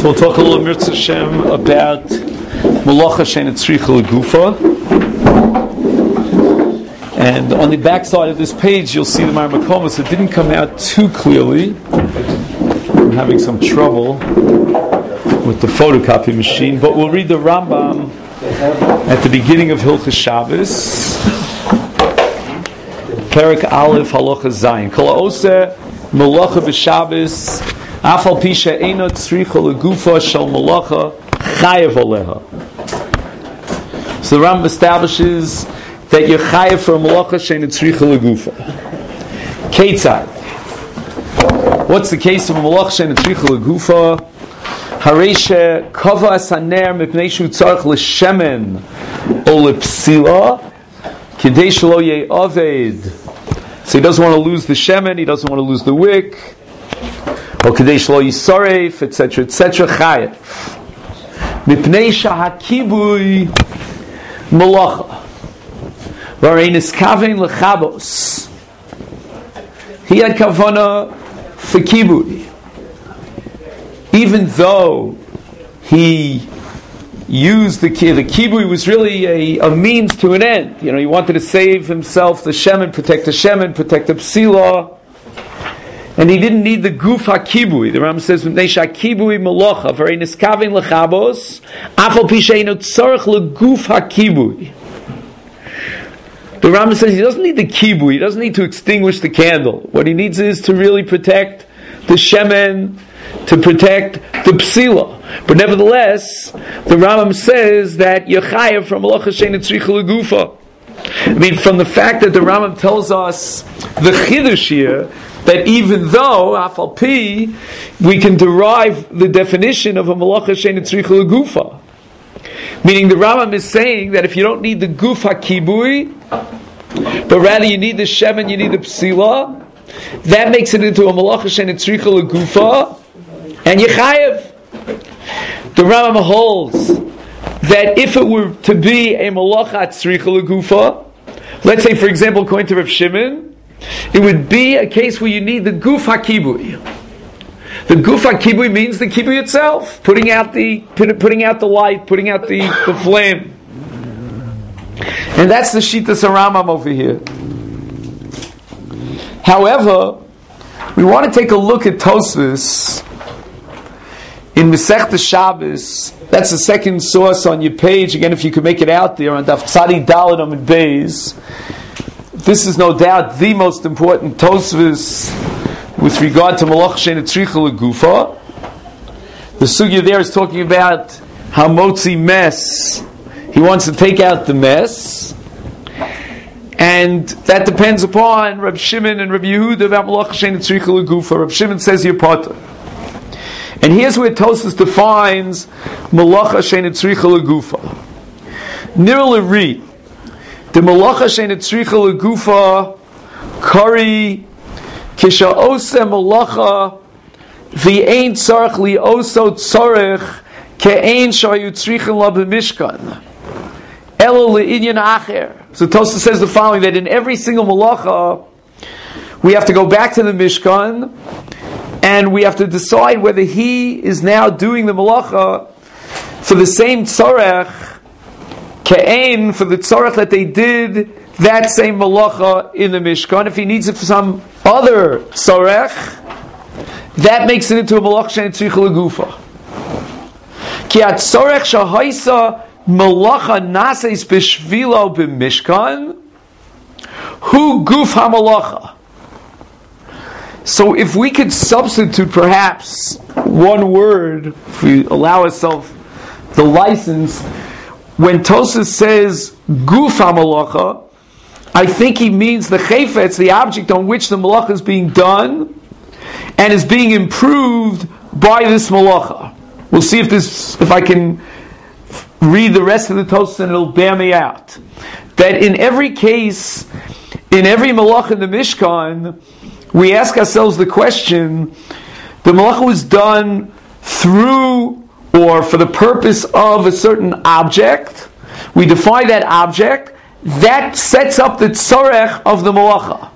So we'll talk a little Mirza Hashem about Malacha Shein Tzricha L'Gufa. And on the back side of this page, you'll see the Mar Makomas. It didn't come out too clearly. I'm having some trouble with the photocopy machine, but we'll read the Rambam at the beginning of Hilchos Shabbos. Perek Aleph Halacha Zayin. Kol ha'oseh Malacha b'Shabbos Afal Pisha Eino Tzricha L'Gufa Shel Malacha Chayev Aleha. So the Rambam establishes that you're chayev for a malacha shein tzricha l'gufa. Keitzad. What's the case of a malacha shein tzricha l'gufa? Hareisha kava asaner mipnei shu tzarich l'shemen o l'psila kidei shelo ye'aved. So he doesn't want to lose the shemen, he doesn't want to lose the wick, or kidei shelo yisaref, etc., etc. Chayev. Mipnei shahakibui malacha. He had kavana for kibui. Even though he used the kibui was really a means to an end. You know, he wanted to save himself the shemen, protect the psila, and he didn't need the guf hakibui. The Rambam says, "Neisha kibui malacha v'rei niskavein lechabos afal pisheinu tzarich leguf hakibui." The Rambam says he doesn't need the kibui, he doesn't need to extinguish the candle. What he needs is to really protect the shemen, to protect the psila. But nevertheless, the Rambam says that Yechayev from Malacha Shein Tzricha L'Gufa. I mean, from the fact that the Rambam tells us the Chidush here, that even though, Afal Pi, we can derive the definition of a Malacha Shein Tzricha L'Gufa. Meaning the Rambam is saying that if you don't need the guf hakibui, but rather you need the shemen, you need the psila, that makes it into a malacha shein tzricha l'gufa, and yechayev. The Rambam holds that if it were to be a malacha tzricha l'gufa, let's say for example according to Rav Shimon, it would be a case where you need the guf hakibui. The gufa kibui means the kibui itself, putting out the light, putting out the flame, and that's the Shittas Rambam over here. However, we want to take a look at Tosfos in Masechta Shabbos. That's the second source on your page. Again, if you could make it out there on Daf Tzadi Daled Amud Beis. This is no doubt the most important Tosfos with regard to Malacha Shein Tzricha L'Gufa. The sugya there is talking about how motzi mess, he wants to take out the mess, and that depends upon Reb Shimon and Reb Yehuda about Malacha Shein Tzricha L'Gufa. Reb Shimon says you're potter, and here's where Tosfos defines Malacha Shein Tzricha L'Gufa. Nir L'Ri, the Malacha Shein Tzricha L'Gufa kari Kisha ose malacha v'ein tzarech li oso tzarech ke'ein shayu tzrichen la b'mishkan elo le'inyan acher. So Tosfos says the following, that in every single malacha we have to go back to the Mishkan and we have to decide whether he is now doing the malacha for the same tzarech ke'ein, for the tzarech that they did that same malacha in the Mishkan. If he needs it for some other tzarech, that makes it into a malacha shein tzricha l'gufa. Ki ha-tzarech shahaisa malacha naseis b'shvilo b'mishkan hu guf ha-malacha. So if we could substitute perhaps one word, if we allow ourselves the license, when Tosfos says guf ha-malacha, I think he means the chayfetz, the object on which the malacha is being done and is being improved by this malacha. We'll see if I can read the rest of the Tosfos and it'll bear me out. That in every case, in every malacha in the Mishkan, we ask ourselves the question, the malacha was done through or for the purpose of a certain object. We define that object. That sets up the tzarech of the malacha.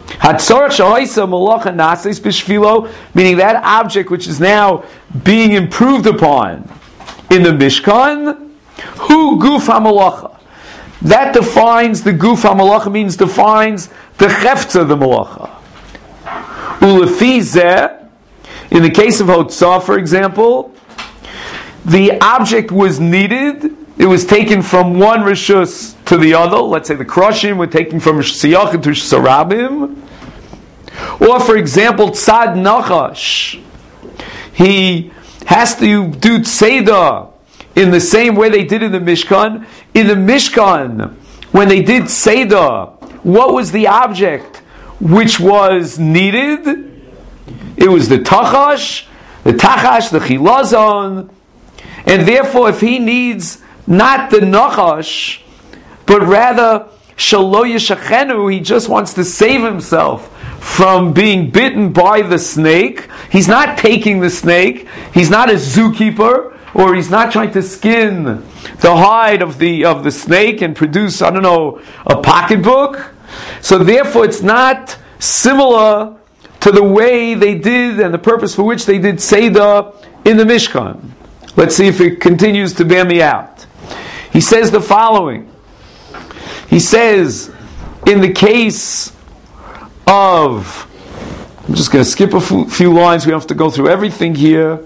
Meaning that object which is now being improved upon in the Mishkan, hu guf hamalacha. That defines the guf hamalacha, means defines the chefza of the malacha. Ulefi zeh, in the case of Hotzah, for example, the object was needed. It was taken from one rishus to the other. Let's say the crushing were taken from Rishus Yachid to Rishus Rabim. Or, for example, Tzad Nachash. He has to do Tzeda in the same way they did in the Mishkan. In the Mishkan, when they did Tzeda, what was the object which was needed? It was the Tachash, the Chilazon. And therefore, if he needs not the Nachash, but rather Shalo Yeshachenu, he just wants to save himself from being bitten by the snake. He's not taking the snake. He's not a zookeeper, or he's not trying to skin the hide of the snake and produce, a pocketbook. So therefore, it's not similar to the way they did and the purpose for which they did Seder in the Mishkan. Let's see if it continues to bear me out. He says the following. He says, in the case of, I'm just going to skip a few lines, we don't have to go through everything here.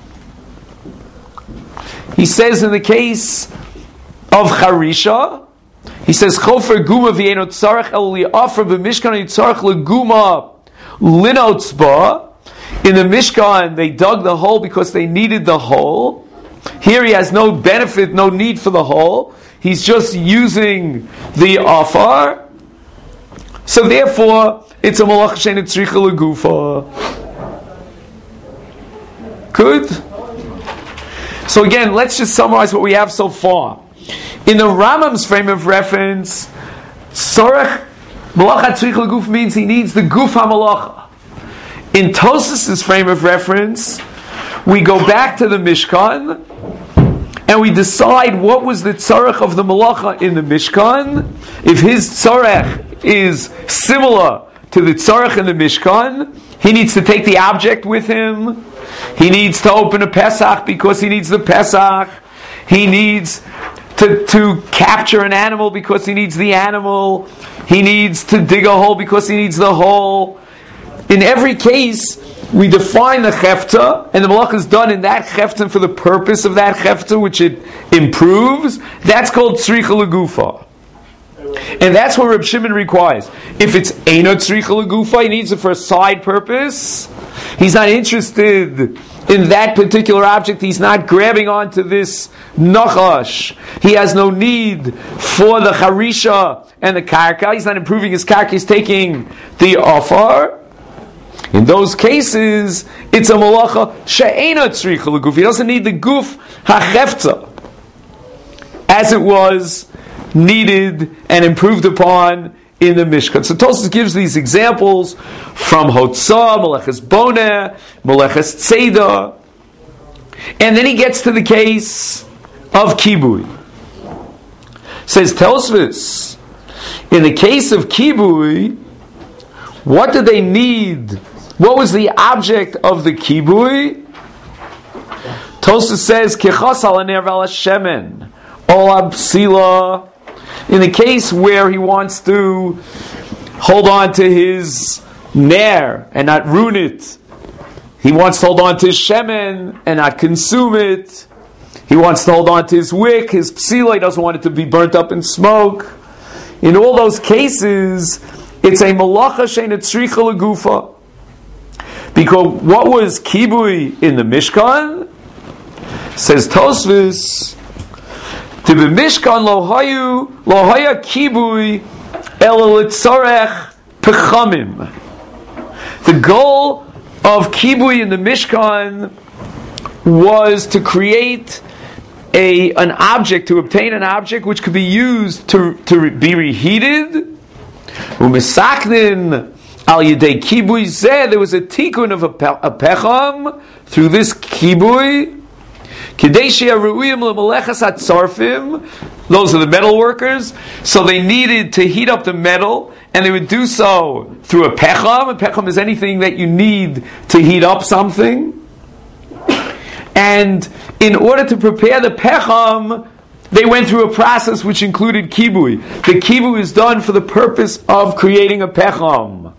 He says in the case of Charisha, he says, Chofer guma v'yeno tzarech el li'afra b'mishkan yitzarech leguma linotzba. In the Mishkan, they dug the hole because they needed the hole. Here he has no benefit, no need for the hole. He's just using the afar. So therefore, it's a malach she'eino tzricha legufa. Good? So again, let's just summarize what we have so far. In the Rambam's frame of reference, tzorech malach tzricha leguf means he needs the guf ha-malacha. In Tosas's frame of reference, we go back to the Mishkan and we decide what was the tzarech of the malacha in the Mishkan. If his tzarech is similar to the tzarech in the Mishkan, he needs to take the object with him. He needs to open a Pesach because he needs the Pesach. He needs to capture an animal because he needs the animal. He needs to dig a hole because he needs the hole. In every case, we define the chefta, and the malach is done in that chefta for the purpose of that chefta, which it improves. That's called tzricha legufa. And that's what Reb Shimon requires. If it's eino tzricha legufa, he needs it for a side purpose. He's not interested in that particular object. He's not grabbing onto this nachash. He has no need for the charisha and the karka. He's not improving his karka. He's taking the afar. In those cases, it's a malacha she'eino tzricha leguf. He doesn't need the guf hachefta, as it was needed and improved upon in the Mishkan. So Tosfos gives these examples from Hotzah, Meleches Boneh, Meleches Tzeda, and then he gets to the case of Kibui. Says Tosfos, in the case of Kibui, what did they need? What was the object of the Kibui? Tosfos says, Kechas al haner v'al hashemen, olab psila. In the case where he wants to hold on to his ner and not ruin it, he wants to hold on to his shemen and not consume it. He wants to hold on to his wick, his psila. He doesn't want it to be burnt up in smoke. In all those cases, it's a malacha she'eino tzricha legufa. Because what was kibui in the Mishkan? Says Tosfos, to be Mishkan lo haya kibui ela litzarech pechamim. The goal of kibui in the Mishkan was to create an object, to obtain an object which could be used to be reheated. Umisaknin al yedei kibui zeh, there was a tikkun of a pecham through this kibui. Kedei she'aruyim lemelechas hatzarfim, Those are the metal workers. So they needed to heat up the metal, and they would do so through a pecham. A pecham is anything that you need to heat up something. And in order to prepare the pecham, they went through a process which included kibui. The kibui is done for the purpose of creating a pecham.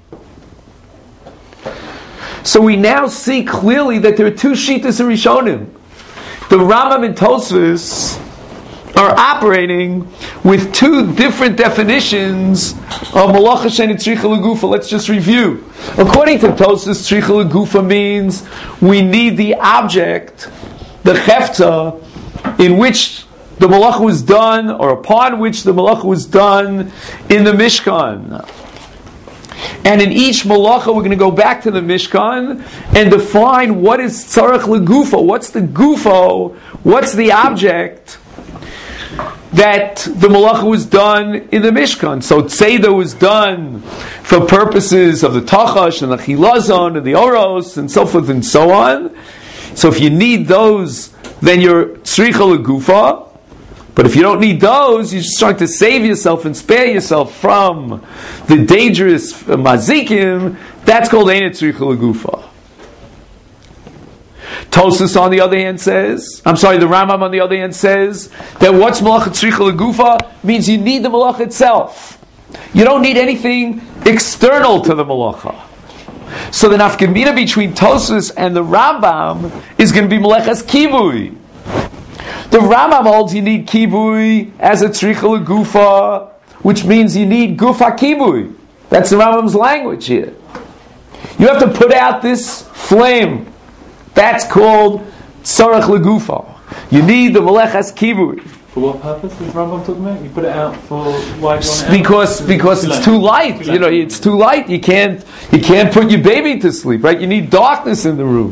So we now see clearly that there are two shittas in Rishonim. The Rambam and Tosfos are operating with two different definitions of malacha she'ein tzricha legufa. Let's just review. According to Tosfos, tzricha legufa means we need the object, the chefta, in which the malacha was done, or upon which the malacha was done in the Mishkan. And in each malacha, we're going to go back to the Mishkan and define what is tzarech legufo. What's the gufo? What's the object that the malacha was done in the Mishkan? So tzeda was done for purposes of the tachash and the chilazon and the oros and so forth and so on. So if you need those, then you're tzricha legufa. But if you don't need those, you're just trying to save yourself and spare yourself from the dangerous mazikim. That's called ein tzricha legufa. Tosfos on the other hand says, the Rambam on the other hand says that what's malacha tzricha legufa means you need the malacha itself. You don't need anything external to the malacha. So the nafkamina between Tosfos and the Rambam is going to be malachas kibui. The Rambam holds you need kibui as a tzricha legufa, which means you need gufa kibui. That's the Rambam's language here. You have to put out this flame. That's called tzarech legufa. You need the malachas kibui. For what purpose is Rambam talking about? You put it out for why? Because it's too light. It's too light. You can't put your baby to sleep, right? You need darkness in the room.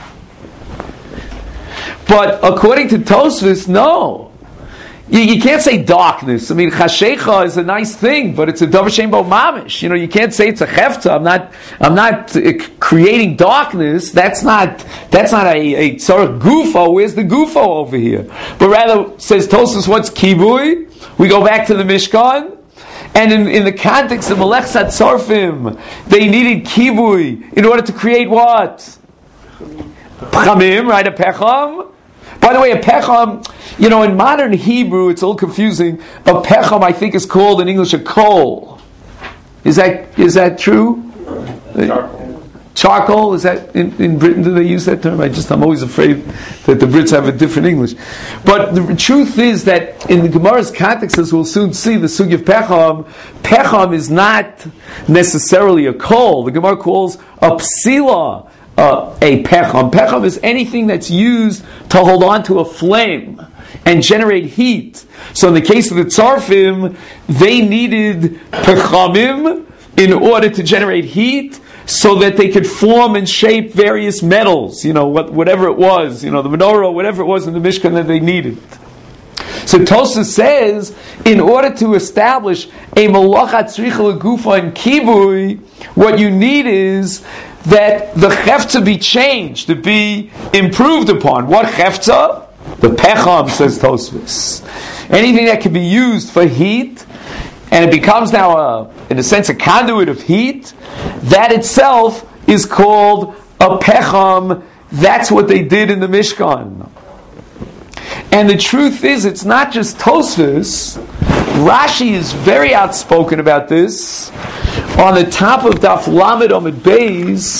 But according to Tosfos, no. You can't say darkness. I mean, chashecha is a nice thing, but it's a davar she'ein bo mamish. You can't say it's a chefta. I'm not creating darkness. That's not a tzarech gufo. Where's the gufo over here? But rather, says Tosfos, what's kibui? We go back to the Mishkan. And in the context of Melech Tzarfim, they needed kibui in order to create what? Pechamim, right? A pecham. By the way, a pecham, in modern Hebrew, it's a little confusing. A pecham, I think, is called in English a coal. Is that true? Charcoal. Is that in Britain? Do they use that term? I'm always afraid that the Brits have a different English. But the truth is that in the Gemara's context, as we'll soon see, the sugi of pecham is not necessarily a coal. The Gemara calls a psila a pecham. Pecham is anything that's used to hold on to a flame and generate heat. So in the case of the Tzarfim, they needed pechamim in order to generate heat so that they could form and shape various metals, whatever it was, the menorah, whatever it was in the Mishkan that they needed. So Tosfos says, in order to establish a malacha tzricha legufa and kibui, what you need is that the chefza be changed, to be improved upon. What chefza? The pecham, says Tosfos. Anything that can be used for heat, and it becomes now, in a sense, a conduit of heat, that itself is called a pecham. That's what they did in the Mishkan. And the truth is, it's not just Tosfos. Rashi is very outspoken about this. On the top of Daf Lamed Amud Beis,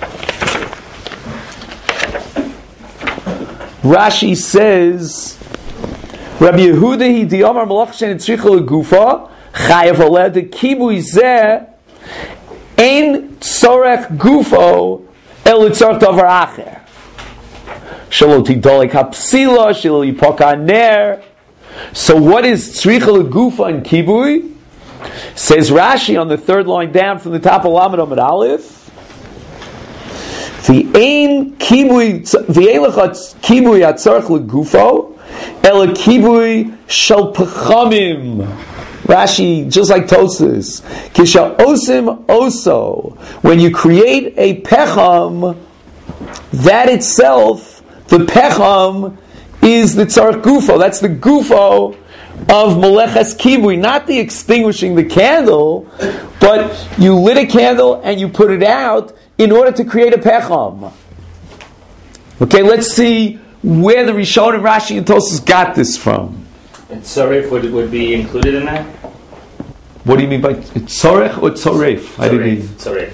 Rashi says, Rabbi Yehuda hi diamar malach she'ein tzricha legufa chayav oleh de kibui zeh ein tzorech gufo el tzorech davar acher shelo tidolek hapsila shelo yipoka ner. So what is tzricha legufa and kibui? Says Rashi on the third line down from the top of Lamed Amud Aleph, the ein kibui atzarech legufo el kibui shel pechamim. Rashi, just like Tosfos, kisha osim oso. When you create a pecham, that itself, the pecham, is the tzarech gufo. That's the gufo of Meleches Kibui, not the extinguishing the candle, but you lit a candle and you put it out in order to create a Pecham. Okay, let's see where the Rishon and Rashi and Tosfos got this from. And Tzoref would be included in that? What do you mean by Tzorech or Tzoref? I didn't mean. Tzoref.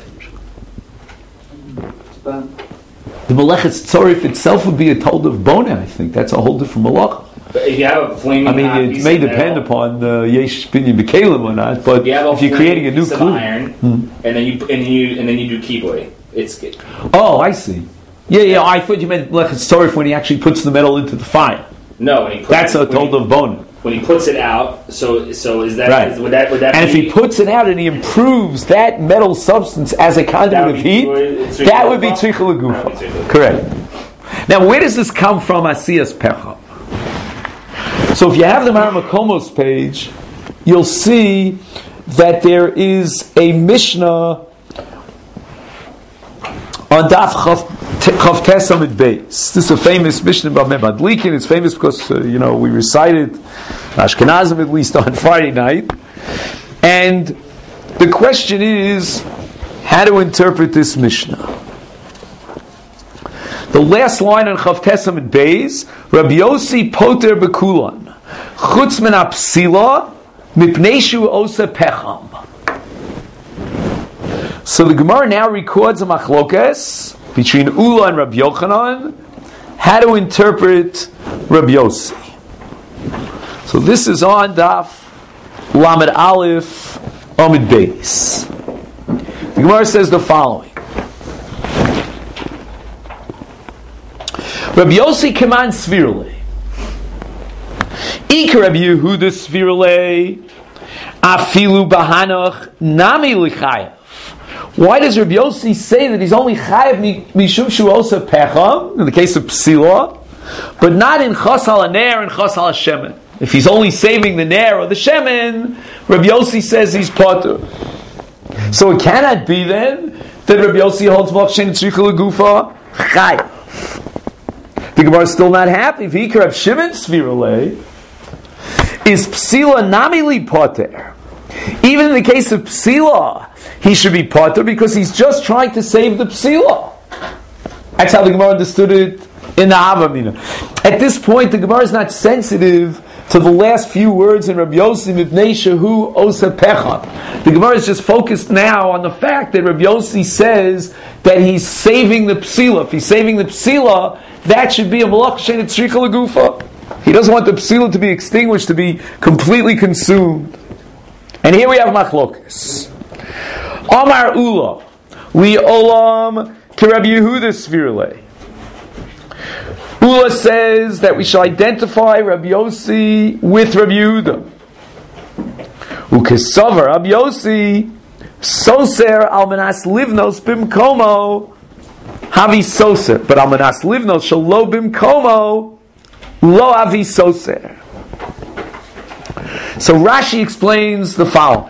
The Melechet's Tzoref itself would be a told of Bona, I think. That's a whole different Malach. But if you have a flaming it may depend upon Yesh Binyan B'Kalim or not, but if you're creating a new clue. Iron, and then you do Kiboy. It's good. Oh, I see. Yeah, I thought you meant Melechet's Tzoref when he actually puts the metal into the fire. No, when he puts that's a told of Bona. When he puts it out, so is that right? Would that and if he puts it out and he improves that metal substance as a conduit of heat, that would be Tzricha L'Gufa. Correct. Now, where does this come from? Asiyas Pecham. So, if you have the Maramakomos page, you'll see that there is a Mishnah on Daf Chav Tesam at Beis. This is a famous Mishnah about Madlikin. It's famous because we recite it, Ashkenazim at least, on Friday night. And the question is how to interpret this Mishnah. The last line on Chav Tesam at Beis: Rabbi Yossi Poter Bekulan Chutz Min Apsila Mipnei Shu Osa Pecham. So the Gemara now records a machlokes between Ula and Rabbi Yochanan, how to interpret Rabbi Yossi. So this is on Daf Lamed Aleph Amid Beis. The Gemara says the following: Rabbi Yossi Kaman Svirle, Ik Rabbi Yehuda Svirle, Afilu Bahanach Nami Lichayev. Why does Rabbi Yossi say that he's only chayav mishum shu osa pecham in the case of psila, but not in chas al ner and chas al shemen? If he's only saving the ner or the shemen, Rabbi Yossi says he's poter. So it cannot be then that Rabbi Yossi holds malchshen tzricha l'gufa chayav. The Gemara is still not happy. V'ikar Rav Shimon Svirale is psila namili poter. Even in the case of psila, he should be poter because he's just trying to save the psila. That's how the Gemara understood it in the Avamina. At this point, the Gemara is not sensitive to the last few words in Rabbi Yossi Mipnei Shehu Osa Pecham. The Gemara is just focused now on the fact that Rabbi Yossi says that he's saving the psila. If he's saving the psila, that should be a malach she'en tzricha l'gufa. He doesn't want the psila to be extinguished, to be completely consumed. And here we have machlokas. Amar Ula, li olam ki Rabbi Yehuda Svirle. Ula says that we shall identify Rabbi Yossi with Rabbi Yehuda. Ukesavar Rabbi Yossi soser al manas livnos bimkomo havi soser, but al manas livnos shall lo bimkomo lo havi soser. So Rashi explains the following.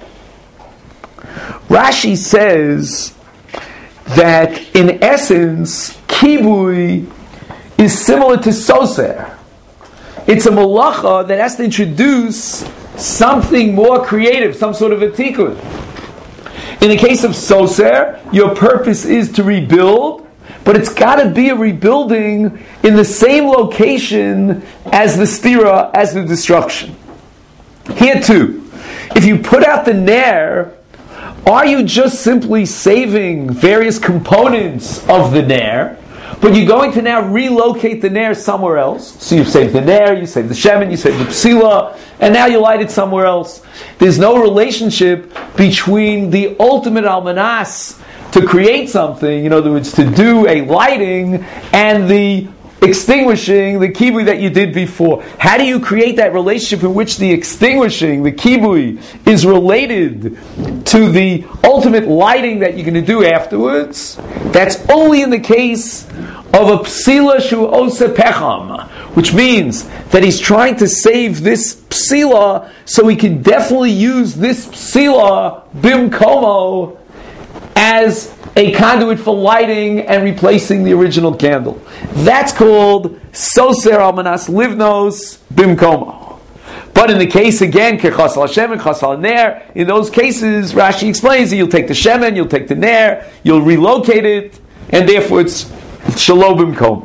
Rashi says that in essence, kibui is similar to soser. It's a malacha that has to introduce something more creative, some sort of a tikkun. In the case of soser, your purpose is to rebuild, but it's got to be a rebuilding in the same location as the stira, as the destruction. Here too, if you put out the ner, are you just simply saving various components of the ner, but you're going to now relocate the ner somewhere else? So you've saved the ner, you saved the shemen, you saved the psila, and now you light it somewhere else. There's no relationship between the ultimate almanas to create something, in other words, to do a lighting, and the extinguishing, the kibui that you did before. How do you create that relationship in which the extinguishing, the kibui, is related to the ultimate lighting that you're going to do afterwards? That's only in the case of a psila shu osa pecham, which means that he's trying to save this psila so he can definitely use this psila bimkomo as a conduit for lighting and replacing the original candle. That's called soser almanas livnos bimkomo. But in the case again, kechasal Hashem and chasal ner, in those cases, Rashi explains that you'll take the shemen, you'll take the ner, you'll relocate it, and therefore it's shalom b'mkom.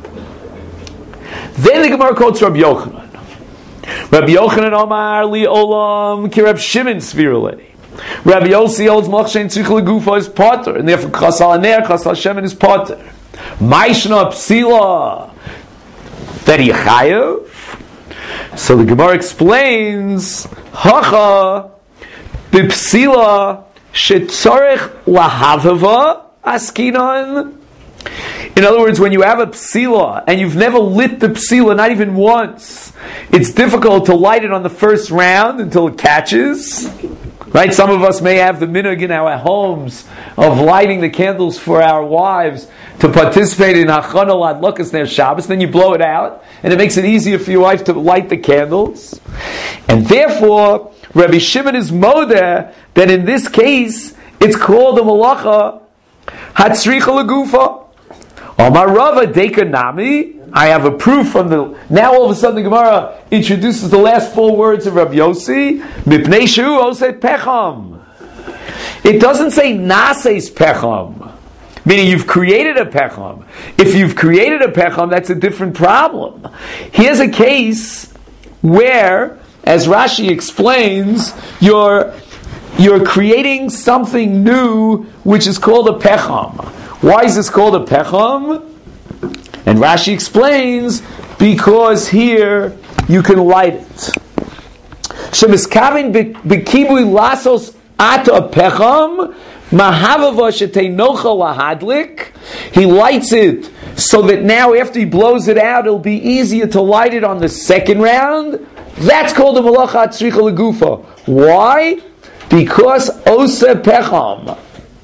Then the Gemara quotes Rabbi Yochanan. Rabbi Yochanan Omar li olam ki Reb Shimon svirulei. Rabbi Yossi holds Machshein Tzrich L'Gufa is potter, and therefore Chasal Ner, Chasal Shemen is potter. Maishna Psila, that he chayav. So the Gemara explains, Hacha b'Psila shetzorech lahavava askinon. In other words, when you have a psila and you've never lit the psila, not even once, it's difficult to light it on the first round until it catches. Right? Some of us may have the minhag in our homes of lighting the candles for our wives to participate in Hachana L'Adlakas Ner Shabbos. Then you blow it out, and it makes it easier for your wife to light the candles. And therefore, Rabbi Shimon is modeh that in this case, it's called a malacha Hatzricha L'Gufa. Omar Rava Deka Nami. I have a proof from the... Now all of a sudden the Gemara introduces the last 4 words of Rabbi Yossi. Mipnei shu oseh pecham. It doesn't say naseis pecham, meaning you've created a pecham. If you've created a pecham, that's a different problem. Here's a case where, as Rashi explains, you're creating something new which is called a pecham. Why is this called a pecham? And Rashi explains, because here you can light it. Shemiskavin b'kibui lasos ata pecham mahavava sheteinocha lahadlik. He lights it so that now after he blows it out, it'll be easier to light it on the second round. That's called the malacha tzricha l'gufa. Why? Because ose pecham.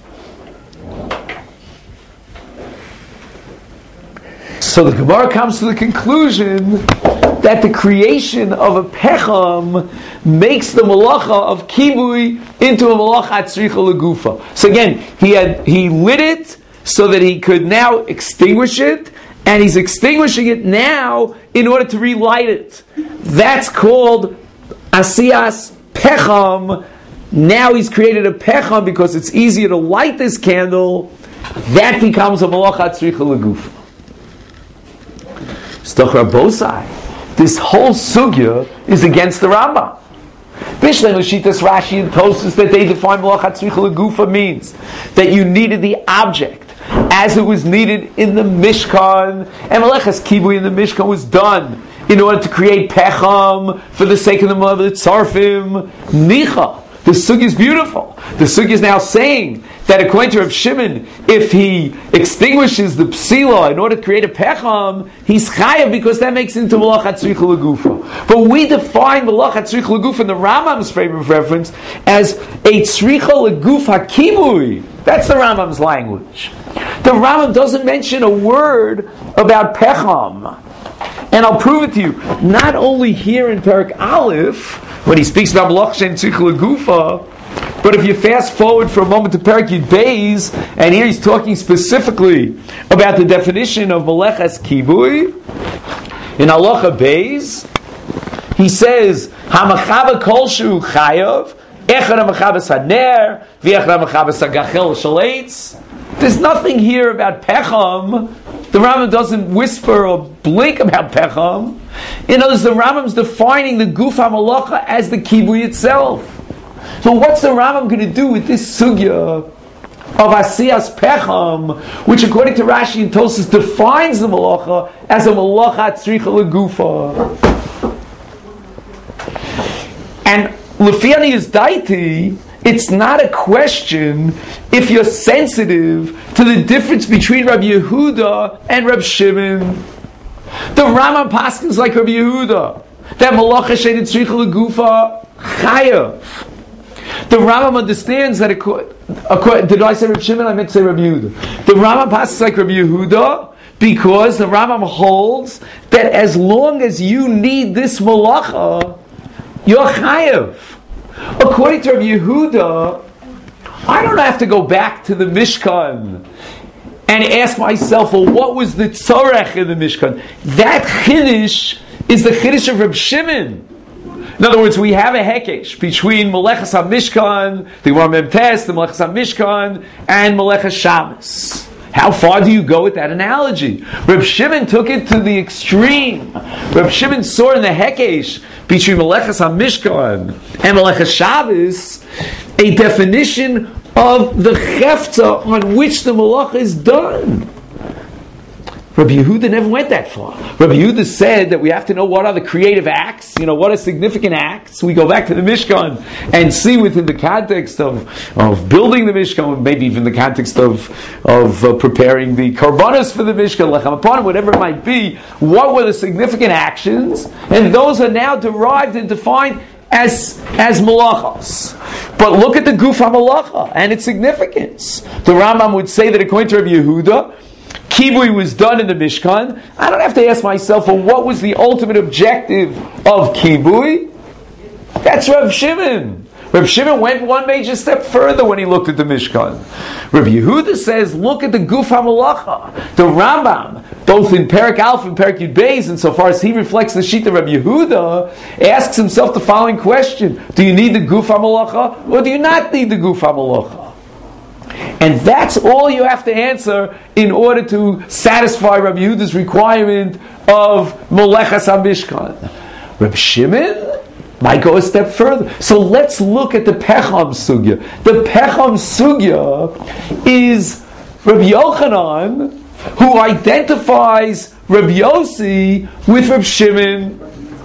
So the Gemara comes to the conclusion that the creation of a pecham makes the malacha of kibui into a malacha tzricha l'gufa. So again, he lit it so that he could now extinguish it, and he's extinguishing it now in order to relight it. That's called asiyas pecham. Now he's created a pecham because it's easier to light this candle. That becomes a malacha tzricha l'gufa. This whole sugya is against the Rambam. Bishlei Lashitas Rashi and Tosfos that they define Malacha Tzricha L'Gufa means that you needed the object as it was needed in the Mishkan, and Malachas Kibui in the Mishkan was done in order to create Pecham for the sake of the mother Tzarfim Nicha. The sugya is beautiful. The sugya is now saying that according to Reb Shimon, if he extinguishes the psila in order to create a pecham, he's chayav because that makes it into malacha tzricha l'gufa. But we define malacha tzricha l'gufa in the Rambam's frame of reference as a tzricha l'gufa kibui. That's the Rambam's language. The Rambam doesn't mention a word about pecham. And I'll prove it to you. Not only here in Perek Aleph, when he speaks about Malach Shem Tzricha L'Gufa, but if you fast forward for a moment to Perek Yud Beis, and here he's talking specifically about the definition of Maleches Kibui, in Halacha Beis, he says, HaMachaba Kolshu Chayav, Echad HaMachabas HaNer, V'echad HaMachabas HaGachel Shaleitz. There's nothing here about Pecham. The Rambam doesn't whisper or blink about Pecham. In other words, the Rambam's defining the Guf HaMalacha as the Kibui itself. So what's the Rambam going to do with this sugya of Asiyas Pecham, which according to Rashi and Tosfos defines the Malacha as a Malacha Tzricha L'Gufa? And Lefiani is Daiti, it's not a question if you're sensitive to the difference between Rabbi Yehuda and Rabbi Shimon. The Rambam paskins like Rabbi Yehuda that malacha she'ein tzricha l'gufa chayav. The Rambam understands that. Did I say Rabbi Shimon? I meant to say Rabbi Yehuda. The Rambam paskins like Rabbi Yehuda because the Rambam holds that as long as you need this malacha, you're chayav. According to Rabbi Yehuda, I don't have to go back to the Mishkan and ask myself, well, what was the tzorech in the Mishkan? That chiddush is the chiddush of Reb Shimon. In other words, we have a hekesh between Melechas HaMishkan, the Gemara Memtes, the Melechas HaMishkan, and Melechas Shabbos. How far do you go with that analogy? Reb Shimon took it to the extreme. Reb Shimon saw in the hekesh between Melechas HaMishkan and Melechas Shabbos a definition of the chefta on which the malacha is done. Rabbi Yehuda never went that far. Rabbi Yehuda said that we have to know what are the creative acts, what are significant acts. We go back to the Mishkan and see within the context of building the Mishkan, maybe even the context of preparing the karbanos for the Mishkan, lechem hapanim, whatever it might be, what were the significant actions, and those are now derived and defined as malachos. But look at the guf ha-malacha and its significance. The Rambam would say that according to Rabbi Yehuda, Kibui was done in the Mishkan. I don't have to ask myself, well, what was the ultimate objective of Kibui? That's Reb Shimon. Reb Shimon went one major step further when he looked at the Mishkan. Reb Yehuda says, look at the Guf HaMalacha. The Rambam, both in Perek Aleph and Perek Yud Beis, insofar as he reflects the sheet of Reb Yehuda, asks himself the following question: do you need the Guf HaMalacha or do you not need the Guf HaMalacha? And that's all you have to answer in order to satisfy Rabbi Yehuda's requirement of Melechas HaMishkan. Reb Shimon might go a step further. So let's look at the Pecham Sugya. The Pecham Sugya is Rabbi Yochanan, who identifies Rabbi Yossi with Reb Shimon.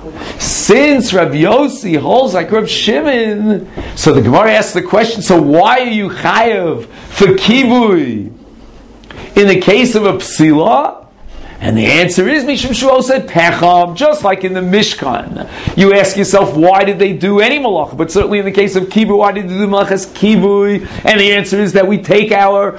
Since Rabbi Yossi holds like Reb Shimon, so the Gemara asks the question, so why are you chayav for kibui in the case of a psila? And the answer is Mishum Shuo said Pecham, just like in the Mishkan. You ask yourself, why did they do any malach? But certainly in the case of Kibui, why did they do malachas Kibui? And the answer is that we take our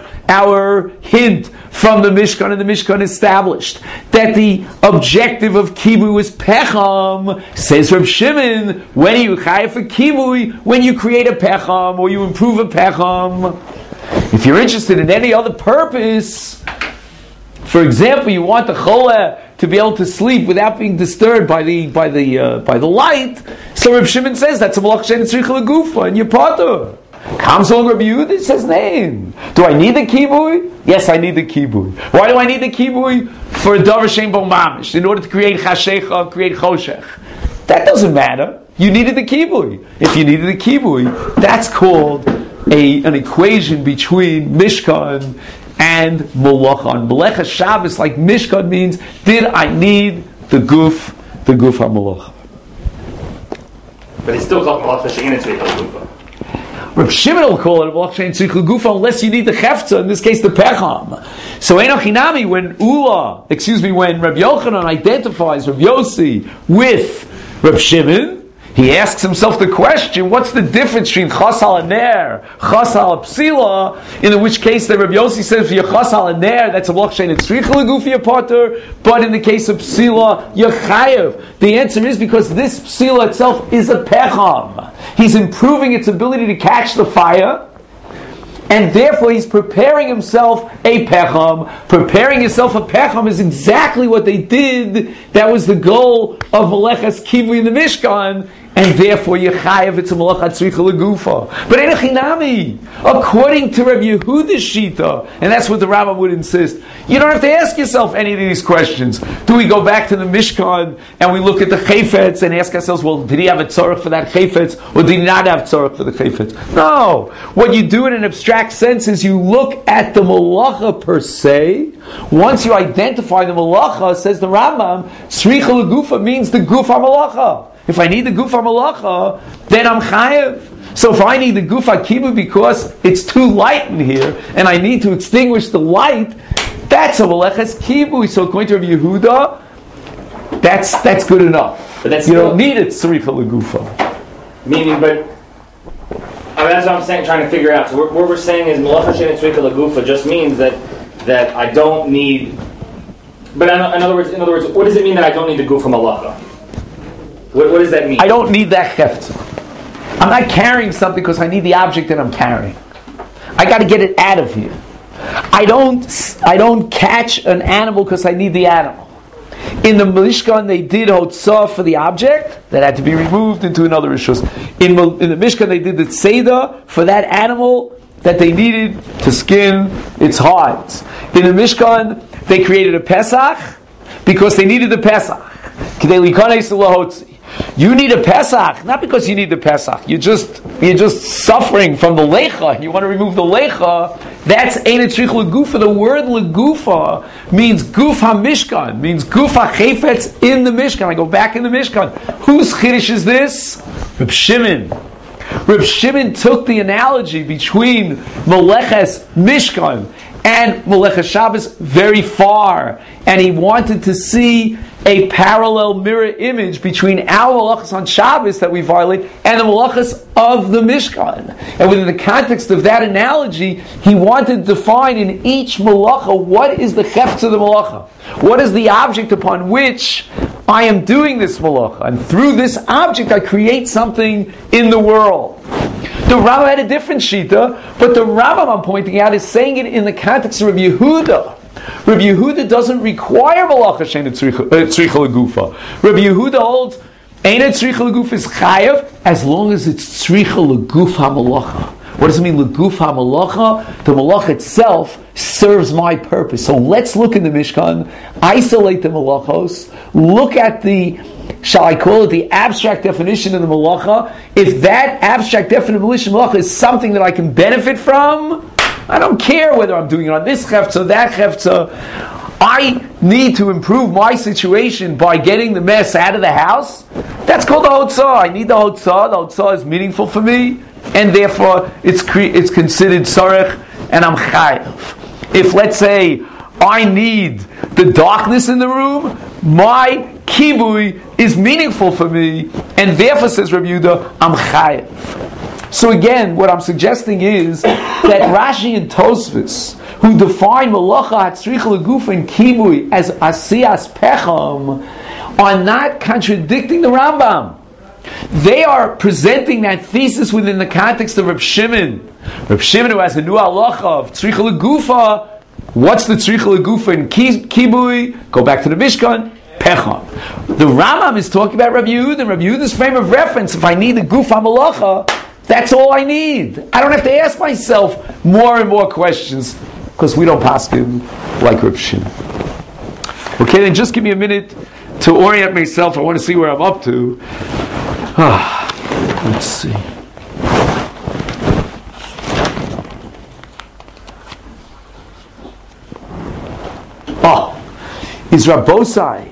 hint from the Mishkan, and the Mishkan established that the objective of Kibui was Pecham. Says Reb Shimon, when you chayav for Kibui, when you create a Pecham or you improve a Pecham. If you're interested in any other purpose, for example, you want the cholah to be able to sleep without being disturbed by the light. So Reb Shimon says that's a malach she'ein tzricha legufa, and you're patur. Comes along Rabbi Yehuda, says name. Do I need the kibui? Yes, I need the kibui. Why do I need the kibui? For a davar she'ein bo mamish, in order to create chashecha, create choshech. That doesn't matter. You needed the kibui. If you needed the kibui, that's called an equation between Mishkan and Malacha. And Melecha Shabbos, like Mishkan, means, did I need the guf ha-malacha? But it's still called Malacha she'ein tzricha legufa. Reb Shimon will call it a Malacha she'ein tzricha legufa unless you need the chefza, in this case the pecham. So Enoch Hinami, when Reb Yochanan identifies Reb Yossi with Reb Shimon, he asks himself the question, what's the difference between chas al ner, chas al psila, in which case the Rabbi Yossi says, for your chas al ner, that's a malach she'ein tzricha legufa patur, but in the case of psila, you're chayav. The answer is because this psila itself is a pecham. He's improving its ability to catch the fire, and therefore he's preparing himself a pecham. Preparing yourself a pecham is exactly what they did. That was the goal of Melechas Kibui in the Mishkan, and therefore Yechayev, it's a Melechas Tzricha Legufa. But Enoch Hinami, according to Rabbi Yehuda's Shita, and that's what the Rambam would insist, you don't have to ask yourself any of these questions. Do we go back to the Mishkan and we look at the Chayfetz and ask ourselves, well, did he have a tzorach for that Chayfetz, or did he not have tzorach for the Chayfetz? No. What you do in an abstract sense is you look at the Malacha per se. Once you identify the Malacha, says the Rambam, Tzricha Legufa means the Guf HaMalacha. If I need the Guf HaMalacha, then I'm chayev. So if I need the Guf HaKibui because it's too light in here, and I need to extinguish the light, that's a Melechas Kibui. So according to Rabbi Yehuda, that's good enough. But that's you don't need it Tzricha Legufa. Meaning, but that's what I'm saying, trying to figure out. So what we're saying is Malacha she'ein tzricha legufa just means that I don't need. But in other words, what does it mean that I don't need the guf ha-malacha? What does that mean? I don't need that chefza. I'm not carrying something because I need the object that I'm carrying. I got to get it out of here. I don't catch an animal because I need the animal. In the Mishkan, they did hotzah for the object that had to be removed into another rishus. In the Mishkan, they did the tzeda for that animal that they needed to skin its hides. In the Mishkan, they created a Pesach because they needed the Pesach. You need a Pesach, not because you need the Pesach. You're just suffering from the lecha. You want to remove the lecha. That's ein tzrich legufa. The word legufa means guf ha-mishkan, means guf ha-chefetz in the Mishkan. I go back in the Mishkan. Whose chiddush is this? Reb Shimon. Reb Shimon took the analogy between Meleches Mishkan and Meleches Shabbos very far, and he wanted to see a parallel mirror image between our malachas on Shabbos that we violate and the malachas of the Mishkan. And within the context of that analogy, he wanted to define in each malacha what is the chefetz of the malacha, what is the object upon which I am doing this malacha, and through this object I create something in the world. The Rambam had a different shita, but the Rambam I'm pointing out is saying it in the context of Rabbi Yehuda. Rabbi Yehuda doesn't require malacha she'eina tzricha legufa. Rabbi Yehuda holds eina tzricha legufa is chayav as long as it's tzricha legufa malacha. What does it mean leguf ha-malacha? The malacha itself serves my purpose. So let's look in the Mishkan, isolate the malachos, look at the, shall I call it, the abstract definition of the malacha. If that abstract definition of malacha is something that I can benefit from, I don't care whether I'm doing it on this chefza or that chefza. I need to improve my situation by getting the mess out of the house. That's called the hotzah. I need the hotzah. The hotzah is meaningful for me, and therefore it's considered tzarech, and I'm chayav. If, let's say, I need the darkness in the room, my kibui is meaningful for me, and therefore, says Rabbi Yehuda, I'm chayav. So again, what I'm suggesting is that Rashi and Tosfos, who define malacha hatzricha leguf and kibui as asiyas pecham, are not contradicting the Rambam. They are presenting that thesis within the context of Reb Shimon. Reb Shimon, who has a new halacha of tzricha legufa. What's the tzricha legufa and kibui? Go back to the Mishkan. Pecham. The Rambam is talking about Rabbi Yehuda, and Rabbi Yehuda's frame of reference. If I need the guf hamalacha, that's all I need. I don't have to ask myself more and more questions because we don't paskin like Reb Shimon. Okay, then just give me a minute to orient myself. I want to see where I'm up to. Let's see. Is Rabbosai.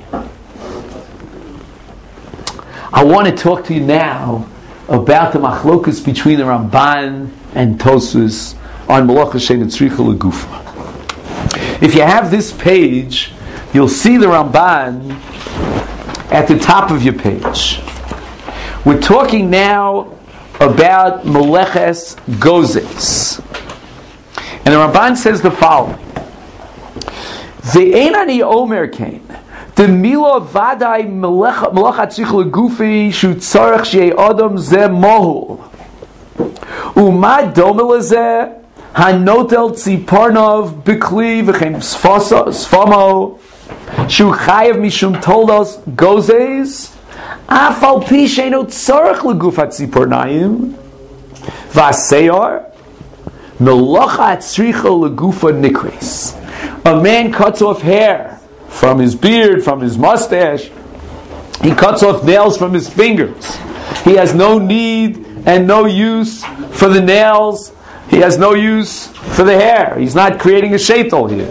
I want to talk to you now about the machlokus between the Ramban and Tosfos on Malacha She'eina Tzricha Legufa. If you have this page, you'll see the Ramban at the top of your page. We're talking now about Meleches Gozes. And the Ramban says the following. Ve'ein ani omer kain. The milo vadai melacha tzich legufi shu tzarech shei adam ze mohul. Uma dome leze hanotel tziparnov bikli v'chem sfamo shu chayev mishum toldos gozes afal pi sheino tzarech legufat tziparnayim v'aseyar melacha tzricha legufa nikres. A man cuts off hair from his beard, from his mustache. He cuts off nails from his fingers. He has no need and no use for the nails. He has no use for the hair. He's not creating a shaitel here.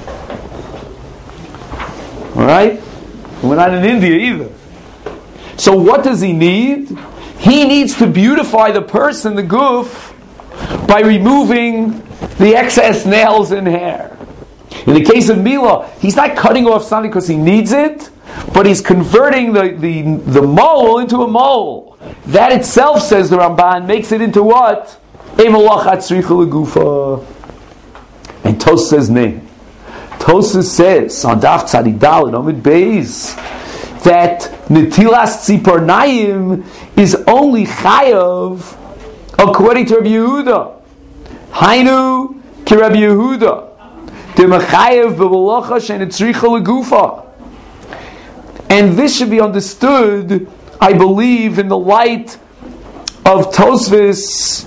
Alright? We're not in India either. So what does he need? He needs to beautify the person, the guf, by removing the excess nails and hair. In the case of Mila, he's not cutting off something because he needs it, but he's converting the mole into a mole. That itself, says the Ramban, makes it into what? A malacha tzricha legufa. And Tosfos says name. Tosfos says on Daf Tzadi Daled Amud Beis that netilas tziparnayim is only chayav according to Rabbi Yehuda. Hainu ki Rabbi Yehuda. The mechayev b'malacha she'eina tzricha legufa. And this should be understood, I believe, in the light of Tosfos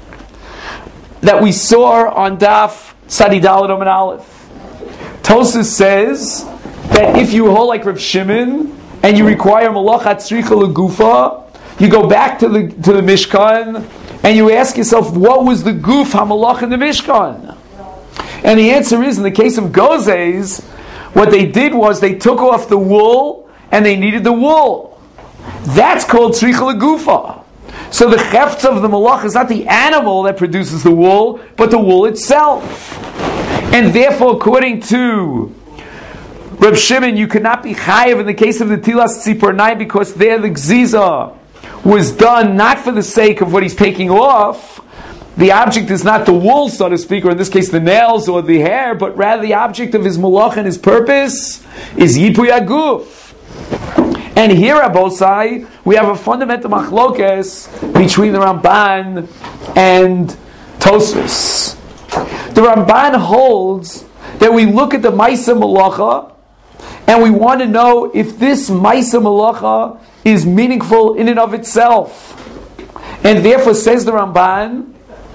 that we saw on Daf Tzadi Daled Amud Aleph. Tosfos says that if you hold like Rav Shimon and you require malachat tzricha legufa, you go back to the Mishkan and you ask yourself, what was the guf hamalach in the Mishkan? And the answer is, in the case of Gozes, what they did was they took off the wool and they needed the wool. That's called tzricha legufa. So the chefts of the malach is not the animal that produces the wool, but the wool itself. And therefore, according to Reb Shimon, you cannot be chayiv in the case of the tilas tzipor because there the gziza was done not for the sake of what he's taking off. The object is not the wool, so to speak, or in this case the nails or the hair, but rather the object of his malach and his purpose is yipuy aguf. And here, Abosai, we have a fundamental machlokes between the Ramban and Tosfos. The Ramban holds that we look at the Maisa Malacha and we want to know if this Maisa Malacha is meaningful in and of itself. And therefore says the Ramban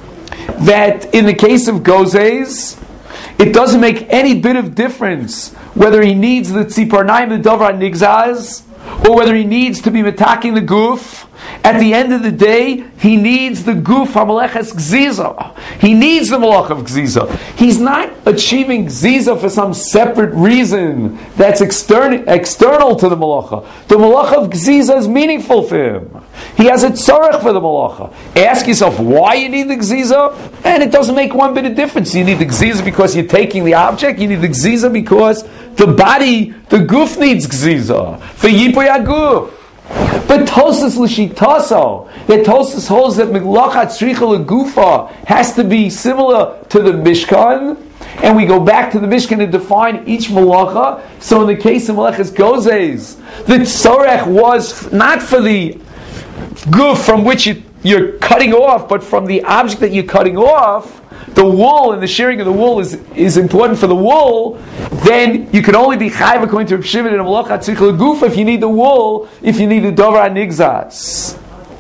that in the case of Gozes, it doesn't make any bit of difference whether he needs the Tziparnaim, the Dovar Nigzaz, or whether he needs to be metaking the guf. At the end of the day, he needs the guf hamalechas gziza. He needs the malach of gziza. He's not achieving gziza for some separate reason that's external to the malacha. The malach of gziza is meaningful for him. He has a tzorech for the malacha. Ask yourself why you need the gziza, and it doesn't make one bit of difference. You need the gziza because you're taking the object. You need the gziza because the body, the guf needs gziza for yipoy aguf. But Tosfos l'shitaso, that Tosfos holds that Miglachat Tzricha Legufa has to be similar to the Mishkan, and we go back to the Mishkan and define each malacha. So in the case of Malachas Gozes, the tzorech was not for the guf from which you're cutting off, but from the object that you're cutting off. The wool and the shearing of the wool is important for the wool. Then you can only be chayv according to Reb Shimon and Malachat Tzricha Legufa if you need the wool, if you need the Dovar Nigzaz.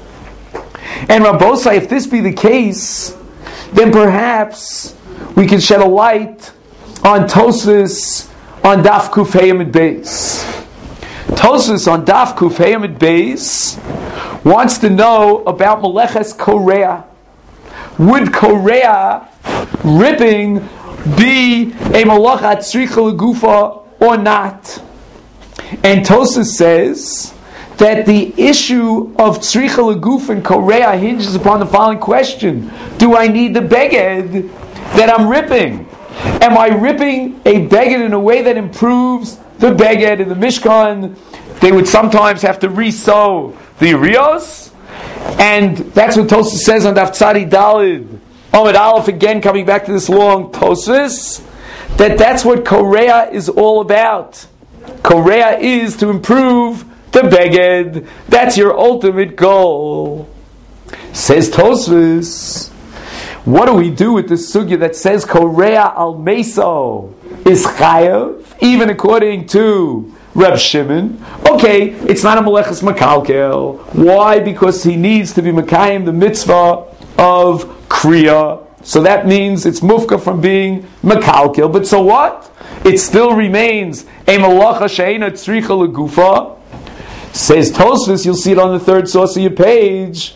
And Rabbosai, if this be the case, then perhaps we can shed a light on Tosfos on Daf Kuf Hey Amud Beis. Tosfos on Daf Kuf Hey Amud Beis wants to know about Meleches Korea. Would Korea ripping be a malachat tzricha legufa or not? And Tosfos says that the issue of tzricha legufa and Korea hinges upon the following question: do I need the beged that I'm ripping? Am I ripping a beged in a way that improves the beged in the Mishkan? They would sometimes have to re-sew the riyos. And that's what Tosfos says on Daf Tzadi Daled Amud Aleph, again coming back to this long Tosfos, that's what Korea is all about. Korea is to improve the beged. That's your ultimate goal. Says Tosfos, what do we do with the sugya that says Korea al Meso is chayav, even according to Reb Shimon? Okay, it's not a meleches makalkel. Why? Because he needs to be mekayim the mitzvah of kriya. So that means it's mufka from being makalkel. But so what? It still remains a malacha she'eina tzricha legufa. Says Tosfos, you'll see it on the third source of your page,